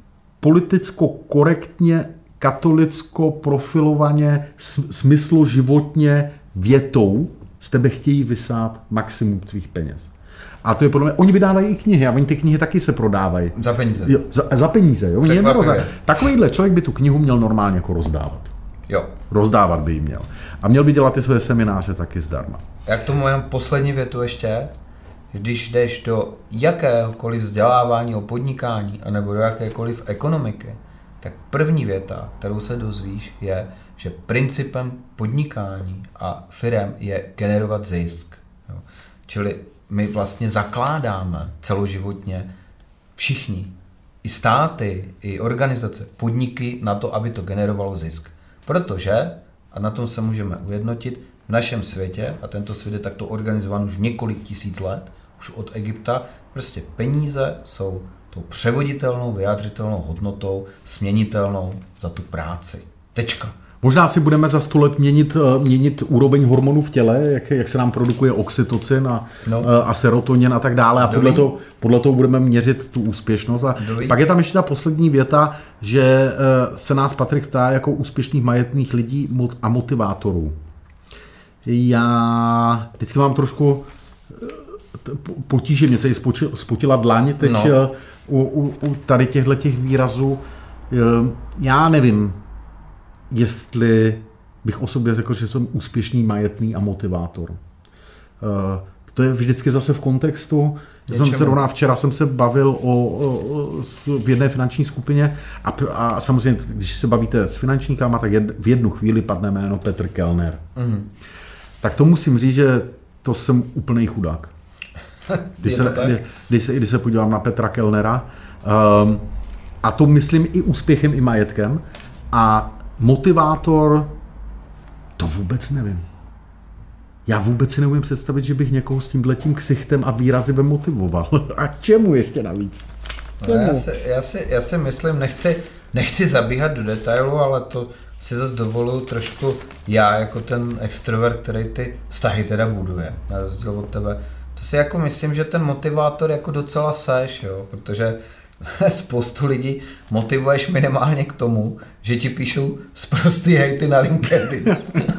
Speaker 2: politicko-korektně, katolicko-profilovaně, smyslu životně větou z tebe chtějí vysát maximum tvých peněz. A to je podle mě, oni vydávají i knihy a oni ty knihy taky se prodávají.
Speaker 1: Za peníze.
Speaker 2: Jo, za, za peníze. Jo. Takovýhle člověk by tu knihu měl normálně jako rozdávat.
Speaker 1: Jo.
Speaker 2: Rozdávat by ji měl. A měl by dělat ty své semináře taky zdarma.
Speaker 1: Já k tomu jenom poslední větu ještě. Když jdeš do jakéhokoliv vzdělávání o podnikání anebo do jakékoliv ekonomiky, tak první věta, kterou se dozvíš, je, že principem podnikání a firem je generovat zisk. Jo. Čili my vlastně zakládáme celoživotně všichni, i státy, i organizace, podniky na to, aby to generovalo zisk. Protože, a na tom se můžeme ujednotit, v našem světě, a tento svět je takto organizován už několik tisíc let, už od Egypta, prostě peníze jsou tou převoditelnou, vyjádřitelnou hodnotou, směnitelnou za tu práci. Tečka.
Speaker 2: Možná si budeme za sto let měnit, měnit úroveň hormonů v těle, jak, jak se nám produkuje oxytocin a, no. a serotonin a tak dále. A podle toho, podle toho budeme měřit tu úspěšnost. A pak je tam ještě ta poslední věta, že se nás Patrik ptá jako úspěšných majetných lidí a motivátorů. Já vždycky mám trošku potíže, mě se jí spotila dlaň teď no. u, u, u tady těchto těch výrazů. Já nevím, jestli bych o sobě řekl, že jsem úspěšný, majetný a motivátor. To je vždycky zase v kontextu. Jsem se rovná, včera jsem se bavil o, o, v jedné finanční skupině a, a samozřejmě, když se bavíte s finančníkama, tak jed, v jednu chvíli padne jméno Petr Kellner. Mm. Tak to musím říct, že to jsem úplný chudák. Když se, kdy, když, se, když se podívám na Petra Kellnera, um, a to myslím i úspěchem, i majetkem, a motivátor, to vůbec nevím. Já vůbec si neumím představit, že bych někoho s tímhletím ksichtem a výrazivem motivoval. A čemu ještě navíc?
Speaker 1: Čemu? No já, si, já, si, já si myslím, nechci, nechci zabíhat do detailu, ale to si zase dovoluju trošku já, jako ten extrovert, který ty vztahy teda buduje, na rozdíl od tebe. To si jako myslím, že ten motivátor jako docela seš, jo, protože spoustu lidí motivuješ minimálně k tomu, že ti píšou sprostý hejty na LinkedIn.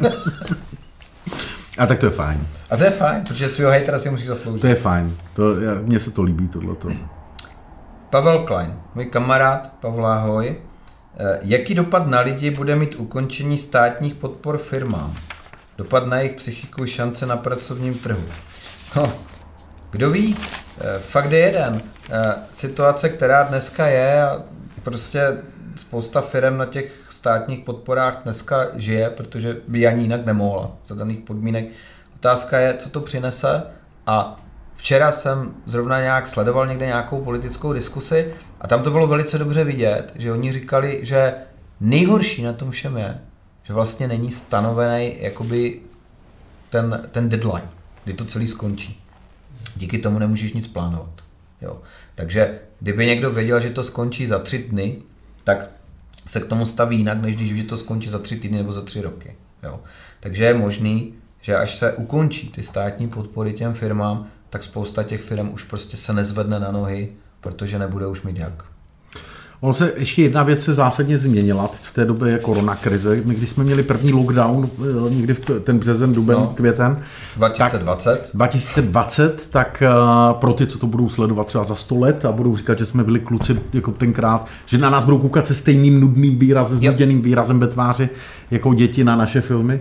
Speaker 2: A tak to je fajn.
Speaker 1: A to je fajn, protože svýho hejtera si musíš zasloužit.
Speaker 2: To je fajn, to, mně se to líbí tohleto.
Speaker 1: Pavel Klein, můj kamarád, Pavel, ahoj. Jaký dopad na lidi bude mít ukončení státních podpor firmám? Dopad na jejich psychiku, šance na pracovním trhu? No, kdo ví, fakt je jeden. Situace, která dneska je, a prostě spousta firem na těch státních podporách dneska žije, protože by ani jinak nemohla za daných podmínek. Otázka je, co to přinese, a včera jsem zrovna nějak sledoval někde nějakou politickou diskusi a tam to bylo velice dobře vidět, že oni říkali, že nejhorší na tom všem je, že vlastně není stanovený jakoby ten, ten deadline, kdy to celý skončí. Díky tomu nemůžeš nic plánovat. Jo. Takže kdyby někdo věděl, že to skončí za tři dny, tak se k tomu staví jinak, než když ví, že to skončí za tři týdny nebo za tři roky. Jo. Takže je možný, že až se ukončí ty státní podpory těm firmám, tak spousta těch firm už prostě se nezvedne na nohy, protože nebude už mít jak.
Speaker 2: Ono se ještě jedna věc se zásadně změnila teď v té době je koronakrize. My když jsme měli první lockdown, někdy v ten březen, duben, no, květen.
Speaker 1: dva tisíce dvacet.
Speaker 2: Tak, dva tisíce dvacet, tak pro ty, co to budou sledovat třeba za sto let a budou říkat, že jsme byli kluci jako tenkrát, že na nás budou koukat se stejným nudným výrazem, nuděným výrazem ve tváři jako děti na naše filmy.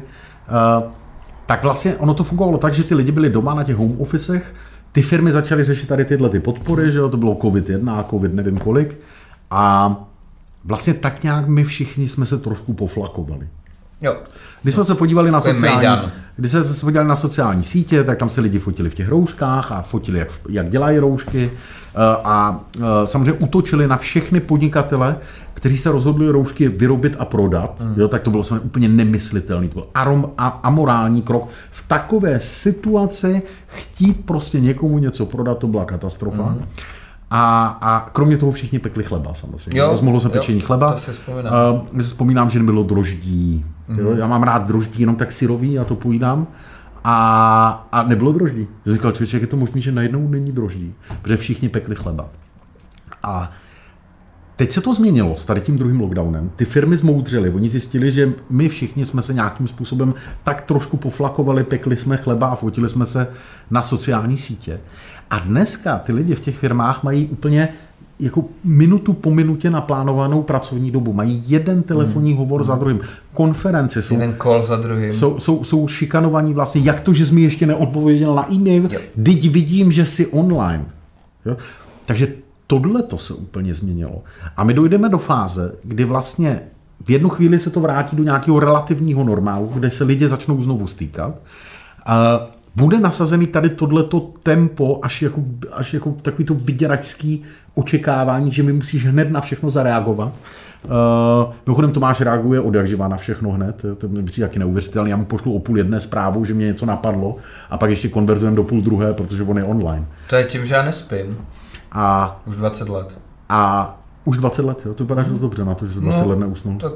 Speaker 2: Tak vlastně ono to fungovalo tak, že ty lidi byli doma na těch home officech, ty firmy začaly řešit tady tyhle ty podpory, že jo, to bylo covid jedna a covid nevím kolik. A vlastně tak nějak my všichni jsme se trošku poflakovali.
Speaker 1: Jo.
Speaker 2: Když jsme se podívali na sociální, když jsme se podívali na sociální sítě, tak tam se lidi fotili v těch rouškách a fotili, jak, jak dělají roušky a samozřejmě útočili na všechny podnikatele, kteří se rozhodli roušky vyrobit a prodat. Mm. Jo, tak to bylo samozřejmě úplně nemyslitelný. To byl arom, a, amorální krok. V takové situaci chtít prostě někomu něco prodat, to byla katastrofa. Mm. A, a kromě toho všichni pekli chleba samozřejmě. Jo, rozmohlo se pečení jo, chleba.
Speaker 1: To si vzpomínám.
Speaker 2: Uh, si vzpomínám, že nebylo droždí. Mm. Jo? Já mám rád droždí, jenom tak syrový, já to pojídám. A, a nebylo droždí. Říkal člověk, je to možný, že najednou není droždí, protože všichni pekli chleba. A teď se to změnilo s tady tím druhým lockdownem. Ty firmy zmoudřily, oni zjistili, že my všichni jsme se nějakým způsobem tak trošku poflakovali, pekli jsme chleba a fotili jsme se na sociální sítě. A dneska ty lidi v těch firmách mají úplně jako minutu po minutě naplánovanou pracovní dobu. Mají jeden telefonní hmm. hovor hmm. za druhým. Konference jsou...
Speaker 1: Jeden call za druhým.
Speaker 2: Jsou, jsou, jsou šikanovaní vlastně. Jak to, že jsi mi ještě neodpověděl na e-mail? Teď vidím, že jsi online. Jo? Takže tohle to se úplně změnilo. A my dojdeme do fáze, kdy vlastně v jednu chvíli se to vrátí do nějakého relativního normálu, kde se lidi začnou znovu stýkat. A bude nasazený tady tohleto tempo až jako, až jako takový to vyděračský očekávání, že mi musíš hned na všechno zareagovat. Uh, mimochodem Tomáš reaguje od jak živa na všechno hned, to mi přijde taky neuvěřitelný. Já mu pošlu o půl jedné zprávu, že mě něco napadlo a pak ještě konverzujeme do půl druhé, protože on je online.
Speaker 1: To je tím, že já nespím.
Speaker 2: A,
Speaker 1: už dvacet let.
Speaker 2: A už dvacet let, jo? To vypadá, že to dobře na to, že jsi dvacet no, let neusnul.
Speaker 1: Tak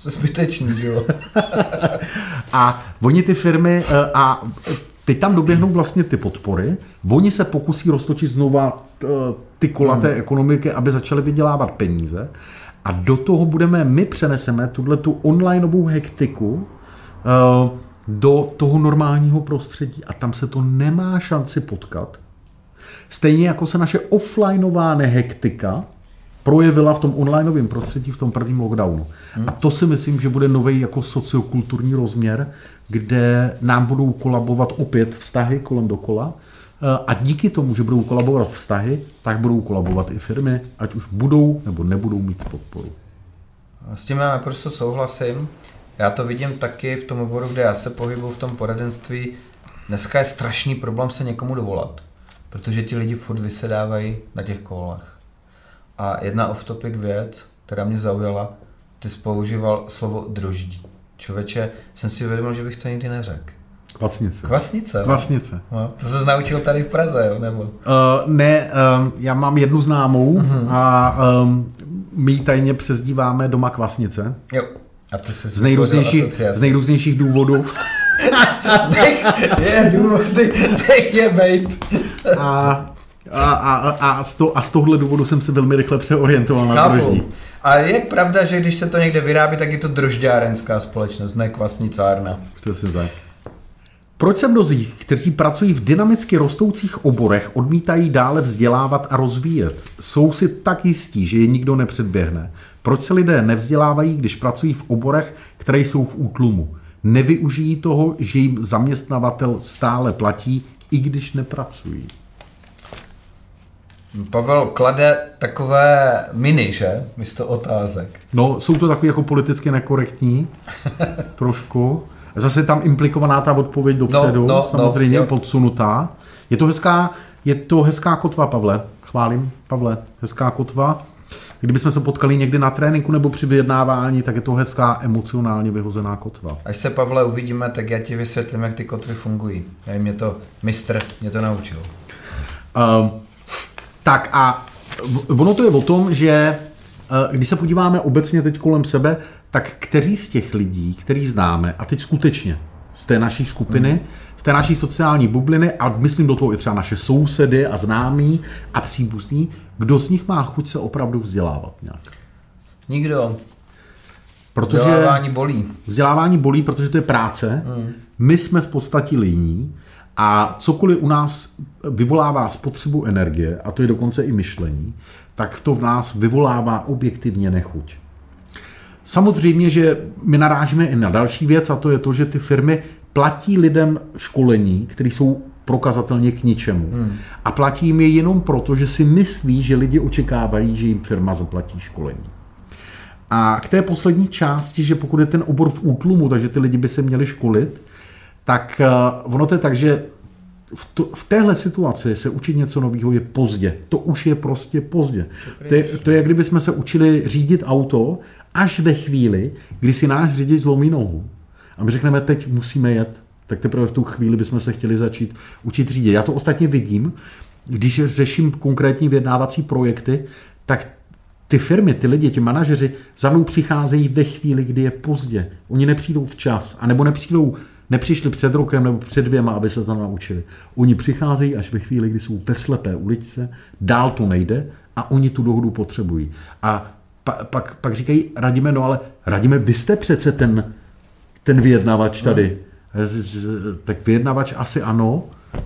Speaker 1: To je zbytečný, že jo?
Speaker 2: A oni ty firmy, a teď tam doběhnou vlastně ty podpory, oni se pokusí roztočit znova ty kola té hmm. ekonomiky, aby začaly vydělávat peníze a do toho budeme, my přeneseme tuhletu onlineovou hektiku do toho normálního prostředí a tam se to nemá šanci potkat. Stejně jako se naše offlineová nehektika projevila v tom onlineovém prostředí v tom prvním lockdownu. Hmm. A to si myslím, že bude nový jako sociokulturní rozměr, kde nám budou kolabovat opět vztahy kolem dokola a díky tomu, že budou kolabovat vztahy, tak budou kolabovat i firmy, ať už budou nebo nebudou mít podporu.
Speaker 1: S tím já naprosto souhlasím. Já to vidím taky v tom oboru, kde já se pohybuju v tom poradenství. Dneska je strašný problém se někomu dovolat, protože ti lidi furt vysedávají na těch kolech. A jedna off-topic věc, která mě zaujala, ty jsi používal slovo droždí. Člověče, jsem si uvědomil, že bych to nikdy neřekl.
Speaker 2: Kvasnice.
Speaker 1: Kvasnice?
Speaker 2: Kvasnice.
Speaker 1: No, to se naučil tady v Praze, jo? Nebo? Uh,
Speaker 2: ne, uh, já mám jednu známou uh-huh. a um, my ji tajně přezdíváme doma Kvasnice.
Speaker 1: Jo. A ty jsi
Speaker 2: z nejrůznějších, z nejrůznějších důvodů.
Speaker 1: je důvody, je bejt.
Speaker 2: A A, a, a, z to, a z tohohle důvodu jsem se velmi rychle přeorientoval na droždí.
Speaker 1: A je pravda, že když se to někde vyrábí, tak je to drožďárenská společnost, ne kvasnicárna.
Speaker 2: Přesně tak. Proč se mnozí, kteří pracují v dynamicky rostoucích oborech, odmítají dále vzdělávat a rozvíjet? Jsou si tak jistí, že je nikdo nepředběhne? Proč se lidé nevzdělávají, když pracují v oborech, které jsou v útlumu? Nevyužijí toho, že jim zaměstnavatel stále platí, i když nepracují?
Speaker 1: Pavel klade takové mini, že? Místo otázek.
Speaker 2: No, jsou to takový jako politicky nekorektní, trošku. Zase tam implikovaná ta odpověď dopředu, no, no, samozřejmě no, podsunutá. Je to hezká, je to hezká kotva, Pavle. Chválím, Pavle, hezká kotva. Kdybychom se potkali někdy na tréninku nebo při vyjednávání, tak je to hezká emocionálně vyhozená kotva.
Speaker 1: Až se, Pavle, uvidíme, tak já ti vysvětlím, jak ty kotvy fungují. Já mě to, mistr mě to naučil.
Speaker 2: Uh, Tak a ono to je o tom, že když se podíváme obecně teď kolem sebe, tak kteří z těch lidí, který známe, a teď skutečně z té naší skupiny, mm. z té naší sociální bubliny, a myslím do toho i třeba naše sousedy a známí a příbuzní, kdo z nich má chuť se opravdu vzdělávat nějak?
Speaker 1: Nikdo.
Speaker 2: Protože
Speaker 1: vzdělávání bolí.
Speaker 2: Vzdělávání bolí, protože to je práce. Mm. My jsme z podstaty líní. A cokoliv u nás vyvolává spotřebu energie, a to je dokonce i myšlení, tak to v nás vyvolává objektivně nechuť. Samozřejmě, že my narážíme i na další věc, a to je to, že ty firmy platí lidem školení, které jsou prokazatelně k ničemu. Hmm. A platí jim je jenom proto, že si myslí, že lidi očekávají, že jim firma zaplatí školení. A k té poslední části, že pokud je ten obor v útlumu, takže ty lidi by se měli školit, tak uh, ono to je tak, že v, to, v téhle situaci se učit něco nového je pozdě. To už je prostě pozdě. To je, to je, jak kdyby jsme se učili řídit auto až ve chvíli, kdy si náš řidič zlomí nohu. A my řekneme, teď musíme jet. Tak teprve v tu chvíli bychom se chtěli začít učit řídit. Já to ostatně vidím, když řeším konkrétní vyjednávací projekty, tak ty firmy, ty lidi, ti manažeři za mnou přicházejí ve chvíli, kdy je pozdě. Oni nepřijdou včas, anebo nepřijdou Nepřišli před rokem nebo před dvěma, aby se to naučili. Oni přicházejí až ve chvíli, kdy jsou ve slepé uličce, dál to nejde a oni tu dohodu potřebují. A pa, pak, pak říkají, Radime, no ale Radime, vy jste přece ten, ten vyjednavač tady. No. Tak vyjednavač asi ano.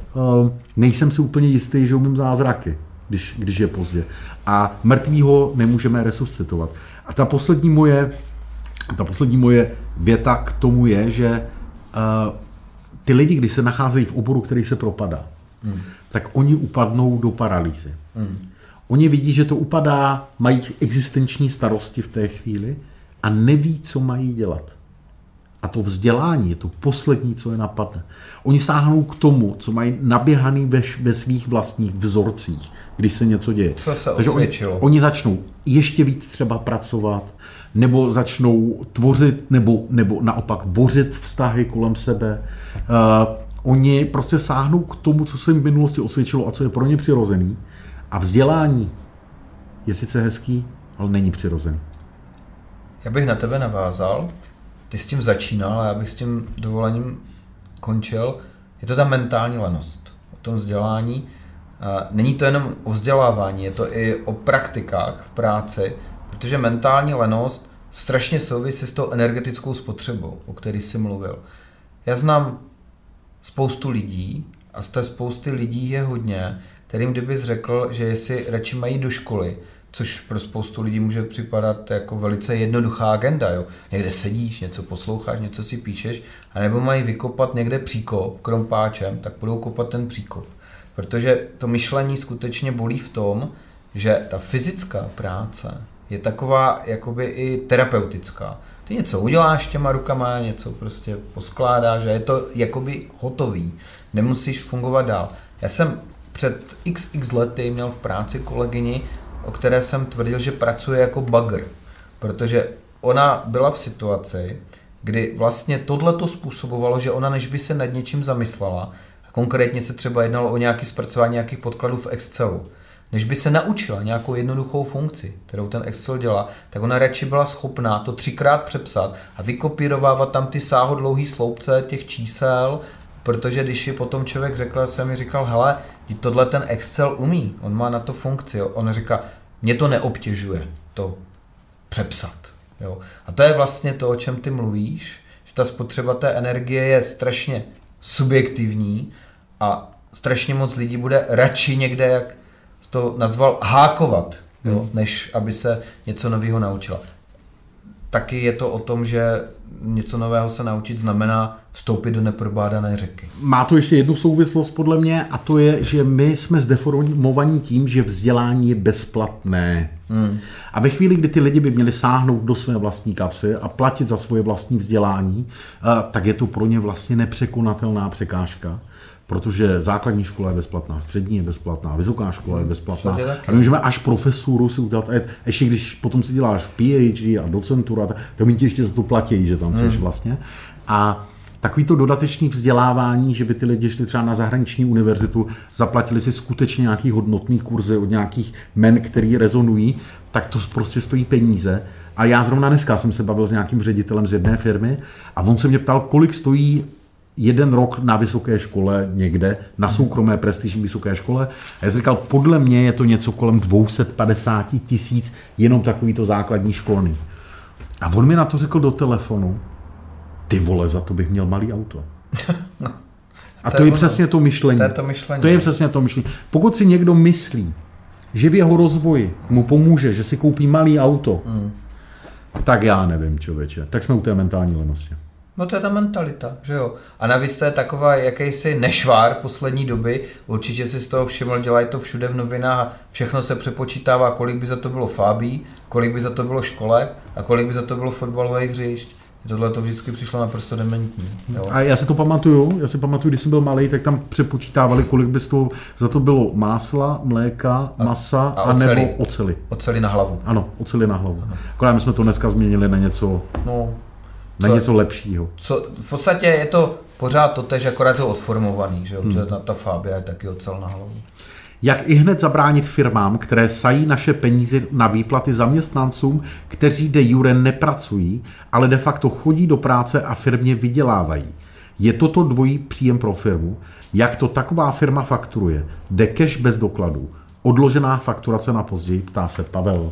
Speaker 2: Nejsem si úplně jistý, že umím zázraky, když, když je pozdě. A mrtvýho nemůžeme resuscitovat. A ta poslední moje, ta poslední moje věta k tomu je, že Uh, ty lidi, když se nacházejí v oboru, který se propadá, mm. tak oni upadnou do paralýzy. Mm. Oni vidí, že to upadá, mají existenční starosti v té chvíli a neví, co mají dělat. A to vzdělání je to poslední, co je napadne. Oni sáhnou k tomu, co mají naběhaný ve, ve svých vlastních vzorcích, když se něco děje.
Speaker 1: Co se
Speaker 2: Takže oni, oni začnou ještě víc třeba pracovat, nebo začnou tvořit, nebo, nebo naopak bořit vztahy kolem sebe. Uh, oni prostě sáhnou k tomu, co se jim v minulosti osvědčilo a co je pro ně přirozený. A vzdělání je sice hezký, ale není přirozený.
Speaker 1: Já bych na tebe navázal, ty s tím začínal a já bych s tím dovolením končil. Je to ta mentální lenost, o tom vzdělání. Není to jenom o vzdělávání, je to i o praktikách v práci, protože mentální lenost strašně souvisí s tou energetickou spotřebou, o které jsi mluvil. Já znám spoustu lidí a z té spousty lidí je hodně, kterým kdybys řekl, že jestli radši mají do školy, což pro spoustu lidí může připadat jako velice jednoduchá agenda. Jo? Někde sedíš, něco posloucháš, něco si píšeš, anebo mají vykopat někde příkop krompáčem, tak budou kopat ten příkop. Protože to myšlení skutečně bolí v tom, že ta fyzická práce je taková jakoby i terapeutická. Ty něco uděláš těma rukama, něco prostě poskládáš a je to jakoby hotový. Nemusíš fungovat dál. Já jsem před iks iks lety měl v práci kolegyni, o které jsem tvrdil, že pracuje jako bagr. Protože ona byla v situaci, kdy vlastně tohleto způsobovalo, že ona než by se nad něčím zamyslela, a konkrétně se třeba jednalo o nějaké zpracování nějakých podkladů v Excelu, než by se naučila nějakou jednoduchou funkci, kterou ten Excel dělá, tak ona radši byla schopná to třikrát přepsat a vykopírovávat tam ty sáhodlouhý sloupce těch čísel, protože když ji potom člověk řekl, jsem mi říkal, hele, tohle ten Excel umí, on má na to funkci, jo. On říká, mě to neobtěžuje to přepsat. Jo. A to je vlastně to, o čem ty mluvíš, že ta spotřeba té energie je strašně subjektivní a strašně moc lidí bude radši někde, jak jsi to nazval, hákovat, jo, hmm. než aby se něco nového naučila. Taky je to o tom, že něco nového se naučit znamená vstoupit do neprobádané řeky.
Speaker 2: Má to ještě jednu souvislost podle mě a to je, že my jsme zdeformovaní tím, že vzdělání je bezplatné. Hmm. A ve chvíli, kdy ty lidi by měli sáhnout do své vlastní kapsy a platit za svoje vlastní vzdělání, tak je to pro ně vlastně nepřekonatelná překážka. Protože základní škola je bezplatná, střední je bezplatná, vysoká škola je bezplatná. A my můžeme až profesuru si udělat, ještě když potom si děláš PhD a docentura, tak oni ti ještě za to platí, že tam jsi hmm. vlastně. A takový to dodatečné vzdělávání, že by ty lidi šli třeba na zahraniční univerzitu, zaplatili si skutečně nějaký hodnotný kurzy od nějakých men, který rezonují, tak to prostě stojí peníze. A já zrovna dneska jsem se bavil s nějakým ředitelem z jedné firmy a on se mě ptal, kolik stojí jeden rok na vysoké škole někde, na soukromé prestižní vysoké škole. A já jsem říkal, podle mě je to něco kolem dvě stě padesát tisíc, jenom takovýto základní školný. A on mi na to řekl do telefonu, ty vole, za to bych měl malý auto. No, a to, to je, je přesně to myšlení.
Speaker 1: To je to myšlení.
Speaker 2: To je přesně to myšlení. Pokud si někdo myslí, že v jeho rozvoji mu pomůže, že si koupí malý auto, mm. tak já nevím, člověče. Tak jsme u té mentální lenosti.
Speaker 1: No to je ta mentalita, že jo. A navíc to je taková jakýsi nešvár poslední doby. Určitě si z toho všiml, dělají to všude v novinách a všechno se přepočítává, kolik by za to bylo fábí, kolik by za to bylo školek a kolik by za to bylo fotbalových hřišť. Tohle to vždycky přišlo naprosto dementní. Jo.
Speaker 2: A já si to pamatuju, já si pamatuju, když jsem byl malý, tak tam přepočítávali, kolik by z toho, za to bylo másla, mléka, masa a, a nebo oceli.
Speaker 1: Oceli na hlavu.
Speaker 2: Ano, oceli na hlavu. Akorát my jsme to dneska změnili na něco... No. Na co, něco lepšího.
Speaker 1: Co, v podstatě je to pořád totéž, akorát je to odformovaný, že jo? Hmm. Ta, ta fábia je taky ocel na hlavu.
Speaker 2: Jak i hned zabránit firmám, které sají naše peníze na výplaty zaměstnancům, kteří de jure nepracují, ale de facto chodí do práce a firmě vydělávají. Je toto dvojí příjem pro firmu? Jak to taková firma fakturuje? Jde cash bez dokladů. Odložená fakturace na později, ptá se Pavel.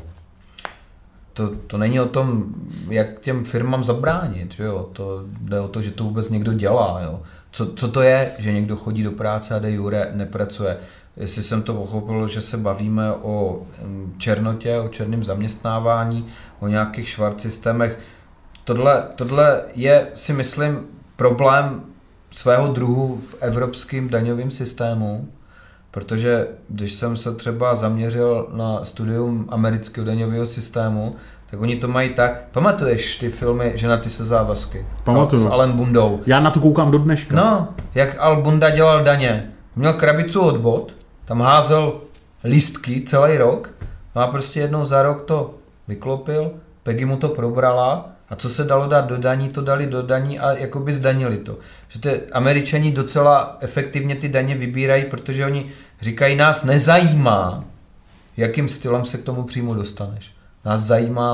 Speaker 1: To, to není o tom, jak těm firmám zabránit, že jo? To jde o to, že to vůbec někdo dělá. Jo? Co, co to je, že někdo chodí do práce a de jure nepracuje? Jestli jsem to pochopil, že se bavíme o černotě, o černém zaměstnávání, o nějakých švart systémech. Tohle, tohle je, si myslím, problém svého druhu v evropském daňovém systému, protože když jsem se třeba zaměřil na studium amerického daňového systému, tak oni to mají tak. Pamatuješ ty filmy Ženatý se závazky?
Speaker 2: Pamatuju.
Speaker 1: S Allen Bundou.
Speaker 2: Já na to koukám do dneška.
Speaker 1: No, jak Al Bunda dělal daně. Měl krabicu od bot, tam házel lístky celý rok, no a prostě jednou za rok to vyklopil, Peggy mu to probrala a co se dalo dát do daní, to dali do daní a jakoby zdanili to. Že ty Američani docela efektivně ty daně vybírají, protože oni říkají, nás nezajímá, jakým stylem se k tomu příjmu dostaneš. Nás zajímá,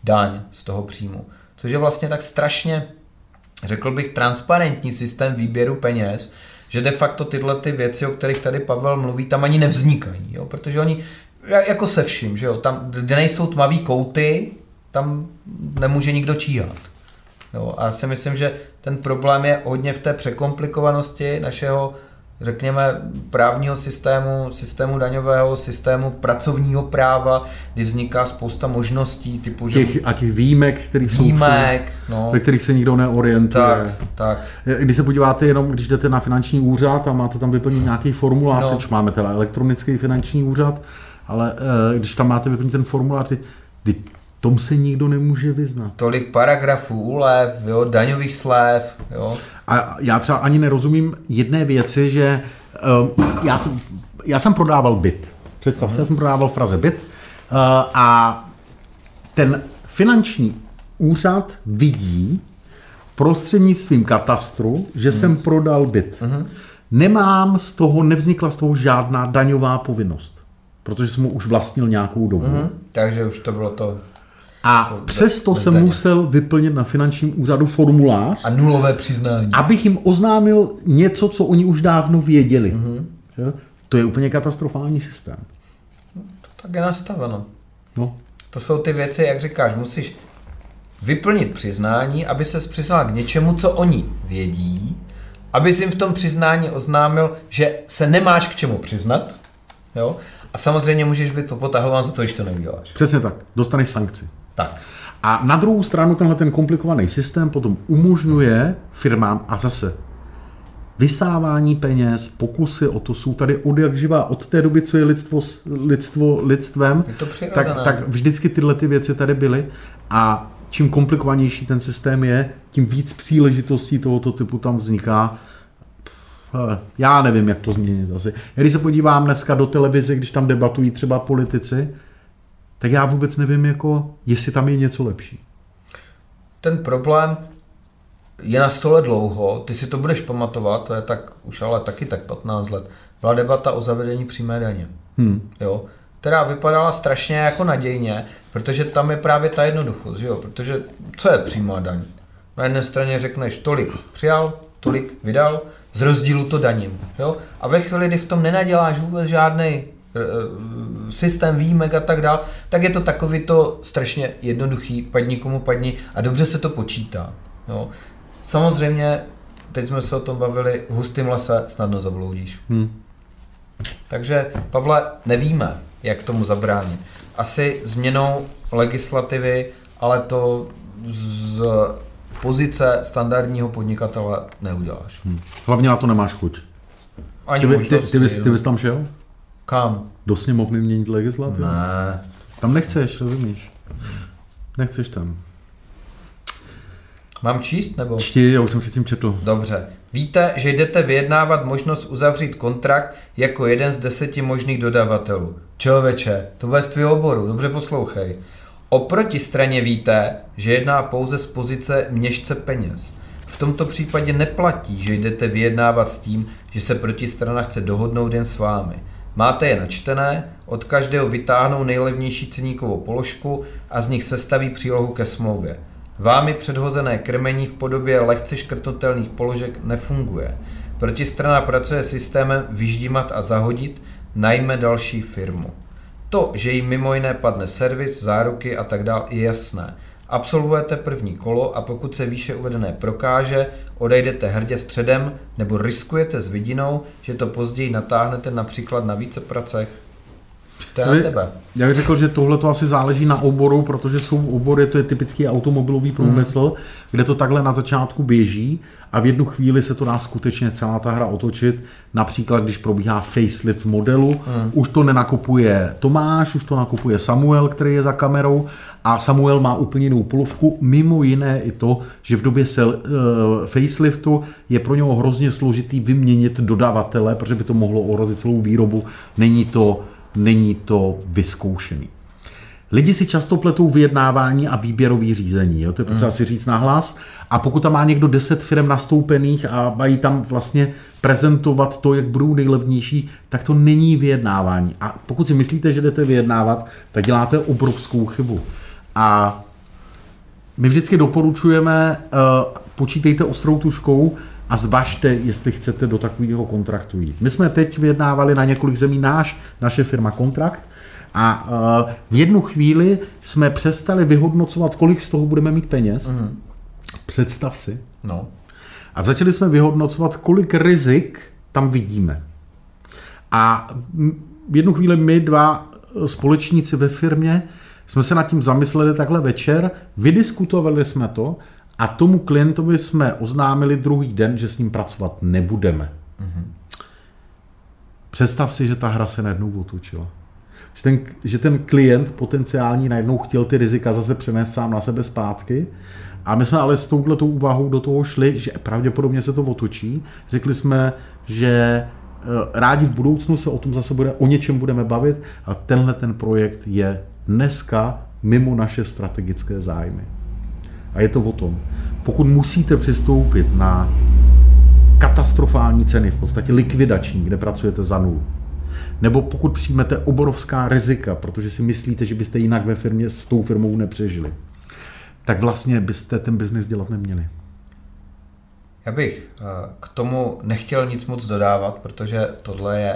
Speaker 1: daň z toho příjmu. Což je vlastně tak strašně, řekl bych, transparentní systém výběru peněz, že de facto tyhle ty věci, o kterých tady Pavel mluví, tam ani nevznikají, jo? Protože oni, jako se vším, že jo, tam, kde nejsou tmavý kouty, tam nemůže nikdo číhat. Jo? A já si myslím, že ten problém je hodně v té překomplikovanosti našeho, řekněme, právního systému, systému daňového, systému pracovního práva, kdy vzniká spousta možností typu, že...
Speaker 2: Těch, a těch výjimek, který
Speaker 1: výjimek,
Speaker 2: jsou
Speaker 1: no.
Speaker 2: ve kterých se nikdo neorientuje.
Speaker 1: Tak, tak.
Speaker 2: Když se podíváte jenom, když jdete na finanční úřad a máte tam vyplnit nějaký formulář, no. teď máme teda elektronický finanční úřad, ale když tam máte vyplnit ten formulář, teď, teď tom se nikdo nemůže vyznat.
Speaker 1: Tolik paragrafů, úlev, jo, daňových slev. Jo.
Speaker 2: A já třeba ani nerozumím jedné věci, že uh, já, jsem, já jsem prodával byt. Představ uh-huh. se, já jsem prodával v Praze byt uh, a ten finanční úřad vidí prostřednictvím katastru, že uh-huh. jsem prodal byt. Uh-huh. Nemám z toho, nevznikla z toho žádná daňová povinnost, protože jsem ho už vlastnil nějakou dobu. Uh-huh.
Speaker 1: Takže už to bylo to...
Speaker 2: A to přesto jsem daně. musel vyplnit na finančním úřadu formulář.
Speaker 1: A nulové přiznání.
Speaker 2: Abych jim oznámil něco, co oni už dávno věděli. Uh-huh. To je úplně katastrofální systém.
Speaker 1: To tak je nastaveno.
Speaker 2: No.
Speaker 1: To jsou ty věci, jak říkáš, musíš vyplnit přiznání, aby ses přiznal k něčemu, co oni vědí, aby jim v tom přiznání oznámil, že se nemáš k čemu přiznat, jo? A samozřejmě můžeš být popotahován za to, když to neuděláš.
Speaker 2: Přesně tak, dostaneš sankci.
Speaker 1: Tak.
Speaker 2: A na druhou stranu tenhle ten komplikovaný systém potom umožňuje firmám a zase vysávání peněz, pokusy o to jsou tady od jak živá, od té doby, co je lidstvo, lidstvo lidstvem,
Speaker 1: je to
Speaker 2: tak, tak vždycky tyhle ty věci tady byly a čím komplikovanější ten systém je, tím víc příležitostí tohoto typu tam vzniká. Já nevím, jak to změnit asi. Když se podívám dneska do televize, když tam debatují třeba politici, tak já vůbec nevím, jako, jestli tam je něco lepší.
Speaker 1: Ten problém je na stole dlouho, ty si to budeš pamatovat, to je tak už ale taky tak patnáct let. Byla debata o zavedení přímé daně,
Speaker 2: hmm.
Speaker 1: jo, která vypadala strašně jako nadějně, protože tam je právě ta jednoduchost, že jo, protože co je přímá daň? Na jedné straně řekneš tolik přijal, tolik vydal, z rozdílu to daním, jo, a ve chvíli, kdy v tom nenaděláš vůbec žádný systém výjimek a tak dál, tak je to takový to strašně jednoduchý, padni komu padni a dobře se to počítá. Jo. Samozřejmě, teď jsme se o tom bavili, v hustým lese snadno zabloudíš.
Speaker 2: Hmm.
Speaker 1: Takže, Pavle, nevíme, jak tomu zabránit. Asi změnou legislativy, ale to z pozice standardního podnikatele neuděláš.
Speaker 2: Hmm. Hlavně na to nemáš chuť.
Speaker 1: Ani
Speaker 2: ty, by, ty, ty, bys, ty bys tam šel?
Speaker 1: Kam?
Speaker 2: Do sněmovny měnit legislativu?
Speaker 1: Ne.
Speaker 2: Tam nechceš, rozumíš? Nechceš tam.
Speaker 1: Mám číst, nebo?
Speaker 2: Čti, já už jsem si tím četl.
Speaker 1: Dobře. Víte, že jdete vyjednávat možnost uzavřít kontrakt jako jeden z deseti možných dodavatelů. Člověče, to bude z tvýho oboru, dobře poslouchej. Oproti straně víte, že jedná pouze z pozice měšce peněz. V tomto případě neplatí, že jdete vyjednávat s tím, že se protistrana chce dohodnout jen s vámi. Máte je načtené, od každého vytáhnou nejlevnější ceníkovou položku a z nich sestaví přílohu ke smlouvě. Vámi předhozené krmení v podobě lehce škrtnutelných položek nefunguje. Protistrana pracuje systémem vyždímat a zahodit, najme další firmu. To, že jí mimo jiné padne servis, záruky a tak dále, je jasné. Absolvujete první kolo a pokud se výše uvedené prokáže, odejdete hrdě středem nebo riskujete s vidinou, že to později natáhnete například na více pracech. To je na tebe.
Speaker 2: Já bych řekl, že tohle to asi záleží na oboru, protože jsou obory, to je typický automobilový průmysl, mm. kde to takhle na začátku běží a v jednu chvíli se to dá skutečně celá ta hra otočit. Například, když probíhá facelift modelu, mm. už to nenakupuje Tomáš, už to nakupuje Samuel, který je za kamerou a Samuel má úplně jinou položku. Mimo jiné i to, že v době sel, uh, faceliftu je pro něho hrozně složitý vyměnit dodavatele, protože by to mohlo ohrozit celou výrobu. Není to Není to vyzkoušený. Lidi si často pletou vyjednávání a výběrový řízení. Jo? To je potřeba mm. si říct nahlas. A pokud tam má někdo deset firm nastoupených a mají tam vlastně prezentovat to, jak budou nejlevnější, tak to není vyjednávání. A pokud si myslíte, že jdete vyjednávat, tak děláte obrovskou chybu. A My vždycky doporučujeme, uh, počítejte ostrou tužkou a zvažte, jestli chcete do takového kontraktu jít. My jsme teď vyjednávali na několik zemí náš, naše firma kontrakt a uh, v jednu chvíli jsme přestali vyhodnocovat, kolik z toho budeme mít peněz. Mm. Představ si.
Speaker 1: No.
Speaker 2: A začali jsme vyhodnocovat, kolik rizik tam vidíme. A v jednu chvíli my dva společníci ve firmě jsme se nad tím zamysleli takhle večer, vydiskutovali jsme to a tomu klientovi jsme oznámili druhý den, že s ním pracovat nebudeme. Mm-hmm. Představ si, že ta hra se najednou otočila. Že ten, že ten klient potenciální najednou chtěl ty rizika zase přenést sám na sebe zpátky. A my jsme ale s touhletou úvahou do toho šli, že pravděpodobně se to otočí. Řekli jsme, že rádi v budoucnu se o tom zase bude, o něčem budeme bavit a tenhle ten projekt je dneska mimo naše strategické zájmy. A je to o tom, pokud musíte přistoupit na katastrofální ceny, v podstatě likvidační, kde pracujete za nulu, nebo pokud přijmete obrovská rizika, protože si myslíte, že byste jinak ve firmě s tou firmou nepřežili, tak vlastně byste ten biznis dělat neměli.
Speaker 1: Já bych k tomu nechtěl nic moc dodávat, protože tohle je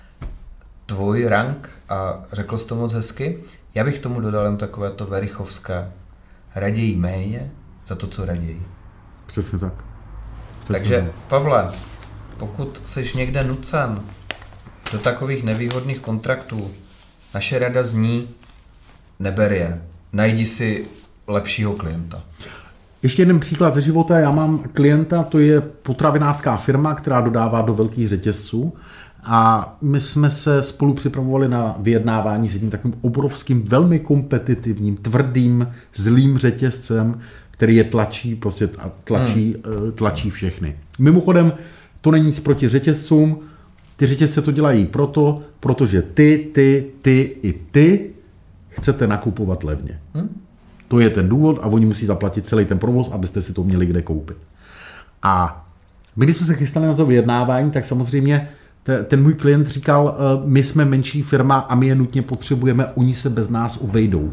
Speaker 1: tvůj rank a řekl jsi to moc hezky. Já bych tomu dodal jen takové to verichovské. Raději méně za to, co raději.
Speaker 2: Přesně tak. Přesně
Speaker 1: Takže
Speaker 2: tak.
Speaker 1: Pavle, pokud jsi někde nucen do takových nevýhodných kontraktů, naše rada zní, neber je. Najdi si lepšího klienta.
Speaker 2: Ještě jeden příklad ze života. Já mám klienta, to je potravinářská firma, která dodává do velkých řetězců. A my jsme se spolu připravovali na vyjednávání s jedním takovým obrovským, velmi kompetitivním, tvrdým, zlým řetězcem, který je tlačí, prostě tlačí, hmm. tlačí všechny. Mimochodem, to není nic proti řetězcům. Ty řetězce to dělají proto, protože ty, ty, ty i ty chcete nakupovat levně. Hmm. To je ten důvod a oni musí zaplatit celý ten provoz, abyste si to měli kde koupit. A my, když jsme se chystali na to vyjednávání, tak samozřejmě ten můj klient říkal, my jsme menší firma a my je nutně potřebujeme, oni se bez nás obejdou.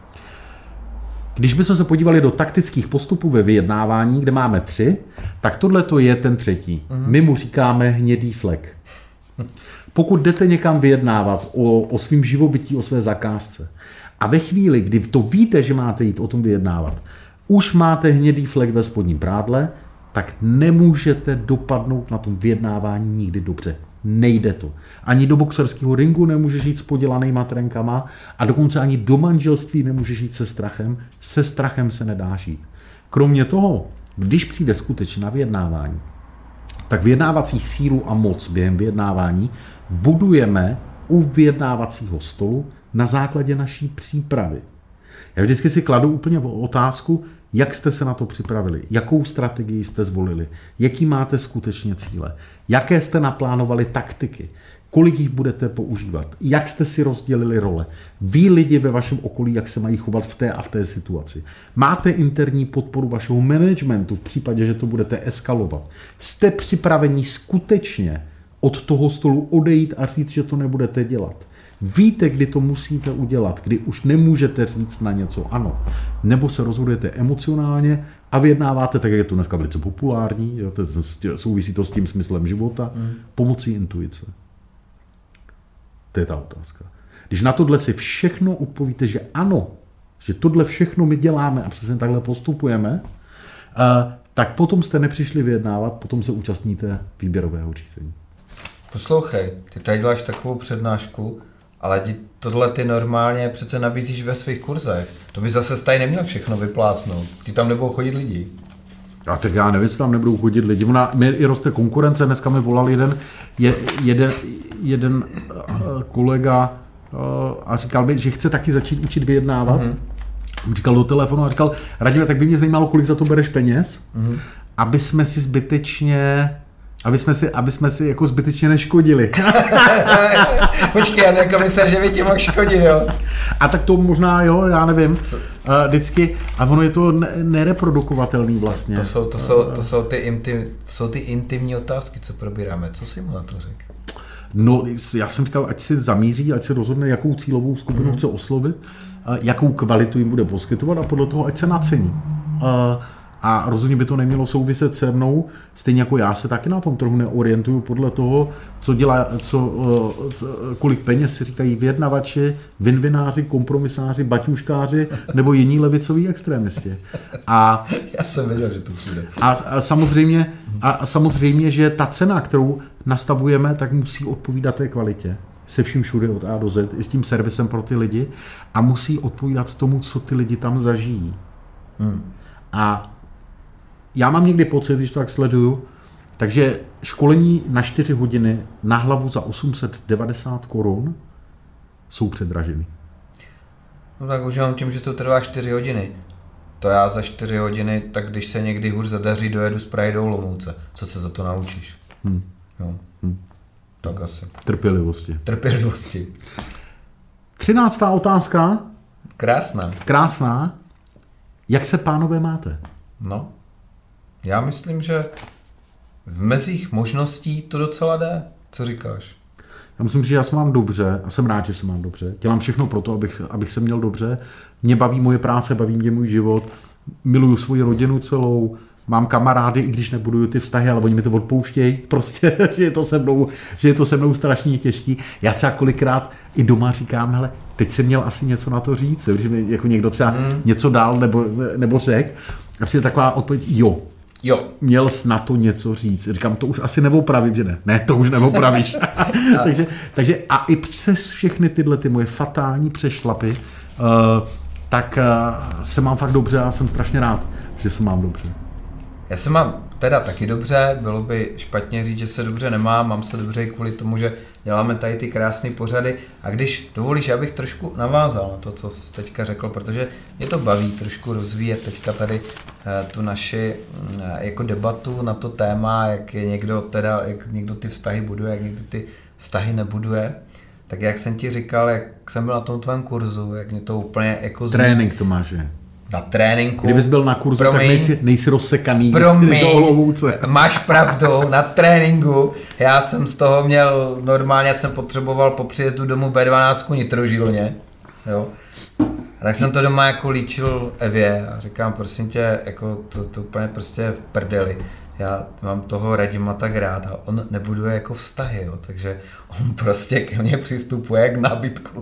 Speaker 2: Když bychom se podívali do taktických postupů ve vyjednávání, kde máme tři, tak tohle to je ten třetí. Mm-hmm. My mu říkáme hnědý flek. Pokud jdete někam vyjednávat o, o svým živobytí, o své zakázce, a ve chvíli, kdy to víte, že máte jít o tom vyjednávat, už máte hnědý flek ve spodním prádle, tak nemůžete dopadnout na tom vyjednávání nikdy dobře. Nejde to. Ani do boxerského ringu nemůžeš jít s podělanýma trenkama a dokonce ani do manželství nemůžeš jít se strachem. Se strachem se nedá žít. Kromě toho, když přijde skutečně na vyjednávání, tak vyjednávací sílu a moc během vyjednávání budujeme u vyjednávacího stolu na základě naší přípravy. Já vždycky si kladu úplně otázku, jak jste se na to připravili, jakou strategii jste zvolili, jaký máte skutečně cíle, jaké jste naplánovali taktiky, kolik jich budete používat, jak jste si rozdělili role. Ví lidi ve vašem okolí, jak se mají chovat v té a v té situaci. Máte interní podporu vašeho managementu v případě, že to budete eskalovat. Jste připraveni skutečně od toho stolu odejít a říct, že to nebudete dělat. Víte, kdy to musíte udělat, kdy už nemůžete říct na něco ano. Nebo se rozhodujete emocionálně a vyjednáváte, tak jak je to dneska velice populární, jo, to souvisí to s tím smyslem života, mm. pomocí intuice. To je ta otázka. Když na tohle si všechno odpovíte, že ano, že tohle všechno my děláme a přesně takhle postupujeme, tak potom jste nepřišli vyjednávat, potom se účastníte výběrového řízení.
Speaker 1: Poslouchej, ty tady děláš takovou přednášku, ale tohle ty normálně přece nabízíš ve svých kurzech. To by zase tady neměl všechno vyplácnout. Ty tam nebudou chodit lidi.
Speaker 2: A tak já nevím, jestli tam nebudou chodit lidi. Ona, mi i roste konkurence. Dneska mi volal jeden, je, jeden, jeden uh, kolega uh, a říkal mi, že chce taky začít učit vyjednávat. Mm-hmm. Říkal do telefonu a říkal, Radime, tak by mě zajímalo, kolik za to bereš peněz, mm-hmm. aby jsme si zbytečně... Aby jsme si, aby jsme si jako zbytečně neškodili.
Speaker 1: Počkej, já jako myslím, že by ti mohl škodit, jo?
Speaker 2: A tak to možná, jo, já nevím. Co? Vždycky, a ono je to nereprodukovatelný vlastně.
Speaker 1: To, to, jsou, to, jsou, to, jsou ty intim, to jsou ty intimní otázky, co probíráme. Co si mu na to řekl?
Speaker 2: No, já jsem říkal, ať si zamíří, ať si rozhodne, jakou cílovou skupinu mm. chce oslovit, jakou kvalitu jim bude poskytovat a podle toho, ať se nacení. A rozhodně by to nemělo souviset se mnou, stejně jako já se taky na tom trhu neorientuju podle toho, co dělá, co, kolik peněz si říkají vyjednavači, vinvináři, kompromisáři, baťuškáři nebo jiní levicoví extrémisti. A,
Speaker 1: já jsem věděl, že to přijde.
Speaker 2: A, a, samozřejmě, a samozřejmě, že ta cena, kterou nastavujeme, tak musí odpovídat té kvalitě. Se vším všude od A do Z, i s tím servisem pro ty lidi a musí odpovídat tomu, co ty lidi tam zažijí. Hmm. A já mám někdy pocit, když to tak sleduju, takže školení na čtyři hodiny na hlavu za osm set devadesát korun jsou předražený.
Speaker 1: No tak už jenom tím, že to trvá čtyři hodiny. To já za čtyři hodiny, tak když se někdy hůř zadaří, dojedu z Prahy do Olomouce. Co se za to naučíš? Hmm. Jo. Hmm. Tak asi.
Speaker 2: Trpělivosti.
Speaker 1: Trpělivosti.
Speaker 2: Třináctá otázka.
Speaker 1: Krásná.
Speaker 2: Krásná. Jak se, pánové, máte?
Speaker 1: No, já myslím, že v mezích možností to docela jde. Co říkáš?
Speaker 2: Já myslím, že já se mám dobře a jsem rád, že se mám dobře. Dělám všechno pro to, abych, abych se měl dobře. Mě baví moje práce, baví mě můj život. Miluju svoji rodinu celou. Mám kamarády, i když nebuduju ty vztahy, ale oni mi to odpouštějí. Prostě, že je to se mnou, že je to se mnou strašně těžký. Já třeba kolikrát i doma říkám, hele, teď jsem měl asi něco na to říct, když mi jako někdo třeba mm. něco dal nebo, nebo řek. A přijde taková odpověď, jo.
Speaker 1: Jo.
Speaker 2: Měl jsi na to něco říct. Říkám, to už asi neopravím, že ne. Ne, to už neopravíš. takže, takže a i přes všechny tyhle ty moje fatální přešlapy, uh, tak uh, se mám fakt dobře a jsem strašně rád, že se mám dobře.
Speaker 1: Já se mám teda taky dobře, bylo by špatně říct, že se dobře nemám, mám se dobře i kvůli tomu, že děláme tady ty krásné pořady a když dovolíš, já bych trošku navázal na to, co jsi teďka řekl, protože mě to baví trošku rozvíjet teďka tady tu naši jako debatu na to téma, jak je někdo teda, jak někdo ty vztahy buduje, jak někdo ty vztahy nebuduje. Tak jak jsem ti říkal, jak jsem byl na tom tvém kurzu, jak mě to úplně jako zní.
Speaker 2: Trénink to máš, že?
Speaker 1: Na tréninku.
Speaker 2: Kdybys byl na kurzu, promiň, tak nejsi, nejsi rozsekaný
Speaker 1: promiň,
Speaker 2: do Olomouce.
Speaker 1: Máš pravdu, na tréninku. Já jsem z toho měl, normálně jsem potřeboval po příjezdu domů bé dvanáct nitrožilně. Jo. A tak jsem to doma jako líčil Evě a říkám, prosím tě, jako to, to úplně prostě v prdeli. Já mám toho Radima tak rád a on nebuduje jako vztahy, jo, takže on prostě ke mně přistupuje k nábytku.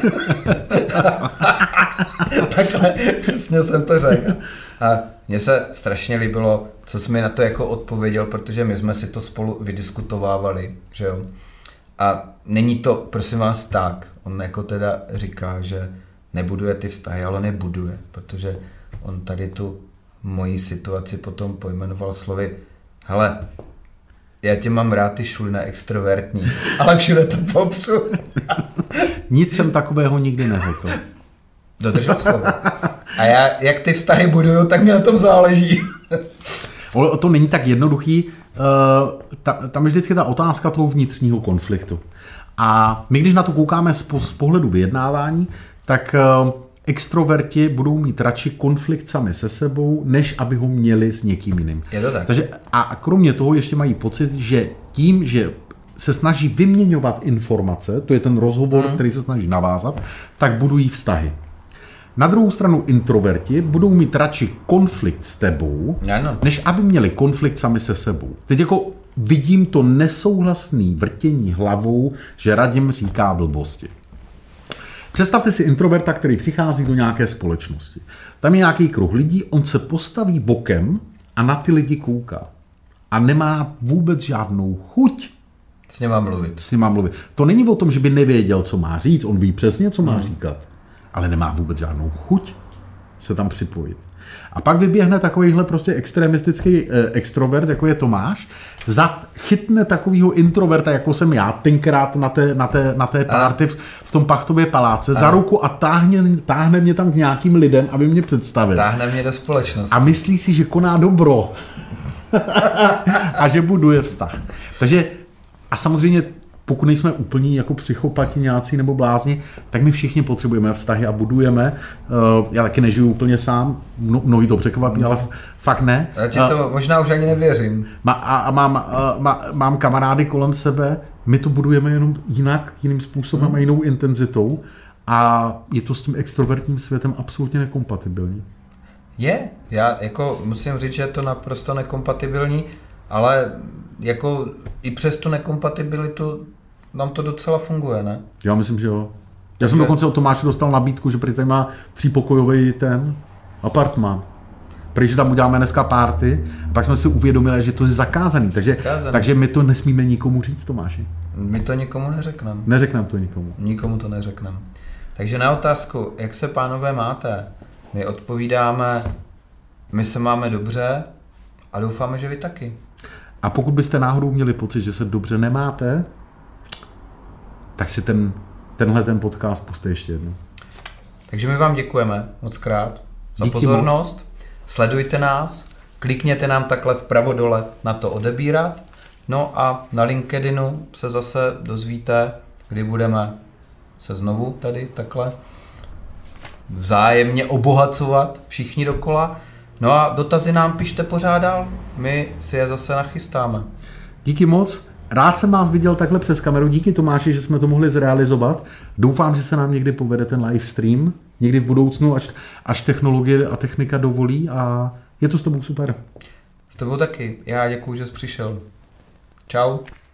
Speaker 1: Takhle přesně jsem to řekl. A mně se strašně líbilo, co jsi mi na to jako odpověděl, protože my jsme si to spolu vydiskutovávali, že jo. A není to, prosím vás, tak. On jako teda říká, že nebuduje ty vztahy, ale on je buduje, protože on tady tu moji situaci potom pojmenoval slovy, hele, já tě mám rád, ty šulina extrovertní, ale všude to popřu.
Speaker 2: Nic jsem takového nikdy neřekl.
Speaker 1: Dodržel slovo. A já, jak ty vztahy buduju, tak mi na tom záleží.
Speaker 2: O to není tak jednoduchý. Tam je vždycky ta otázka toho vnitřního konfliktu. A my, když na to koukáme z pohledu vyjednávání, tak extroverti budou mít radši konflikt sami se sebou, než aby ho měli s někým jiným.
Speaker 1: Je to tak.
Speaker 2: Takže, a kromě toho ještě mají pocit, že tím, že se snaží vyměňovat informace, to je ten rozhovor, hmm. který se snaží navázat, tak budují vztahy. Na druhou stranu introverti budou mít radši konflikt s tebou, ano. než aby měli konflikt sami se sebou. Teď jako vidím to nesouhlasný vrtění hlavou, že Radim říká blbosti. Představte si introverta, který přichází do nějaké společnosti. Tam je nějaký kruh lidí, on se postaví bokem a na ty lidi kouká. A nemá vůbec žádnou chuť
Speaker 1: s nima mluvit.
Speaker 2: S nima mluvit. To není o tom, že by nevěděl, co má říct, on ví přesně, co má hmm. říkat, ale nemá vůbec žádnou chuť se tam připojit. A pak vyběhne takovýhle prostě extremistický eh, extrovert, jako je Tomáš, za, chytne takovýho introverta, jako jsem já, tenkrát na té, na té, na té party v, v tom Pachtově paláce, Aha. za ruku a táhne, táhne mě tam k nějakým lidem, aby mě představil.
Speaker 1: Táhne mě do společnosti.
Speaker 2: A myslí si, že koná dobro. A že buduje vztah. Takže a samozřejmě pokud nejsme úplní jako psychopati nějací nebo blázni, tak my všichni potřebujeme vztahy a budujeme. Já taky nežiju úplně sám, mnohý to překvapí, ale fakt ne.
Speaker 1: Já ti to možná už ani nevěřím.
Speaker 2: A mám, má, mám kamarády kolem sebe, my to budujeme jenom jinak, jiným způsobem hmm. a jinou intenzitou a je to s tím extrovertním světem absolutně nekompatibilní.
Speaker 1: Je, já jako musím říct, že je to naprosto nekompatibilní, ale jako i přes tu nekompatibilitu nám to docela funguje, ne?
Speaker 2: Já myslím, že jo. Já jsem dokonce od Tomáše dostal nabídku, že prý tady má třípokojový ten apartmán. Prý, že tam uděláme dneska party, a pak jsme si uvědomili, že to je zakázaný, takže, zakázaný. takže my to nesmíme nikomu říct, Tomáši.
Speaker 1: My to nikomu neřekneme.
Speaker 2: Neřekneme to nikomu.
Speaker 1: Nikomu to neřekneme. Takže na otázku, jak se pánové máte, my odpovídáme, my se máme dobře a doufáme, že vy taky.
Speaker 2: A pokud byste náhodou měli pocit, že se dobře nemáte, tak si ten, tenhle ten podcast puste ještě jednou.
Speaker 1: Takže my vám děkujeme moc krát za
Speaker 2: Díky
Speaker 1: pozornost.
Speaker 2: Moc.
Speaker 1: Sledujte nás, klikněte nám takhle vpravo dole na to odebírat. No a na LinkedInu se zase dozvíte, kdy budeme se znovu tady takhle vzájemně obohacovat všichni dokola. No a dotazy nám pište pořád dál, my si je zase nachystáme.
Speaker 2: Díky moc. Rád jsem vás viděl takhle přes kameru. Díky Tomáši, že jsme to mohli zrealizovat. Doufám, že se nám někdy povede ten live stream. Někdy v budoucnu, až, až technologie a technika dovolí. A je to s tebou super.
Speaker 1: S tebou taky. Já děkuju, že jsi přišel. Čau.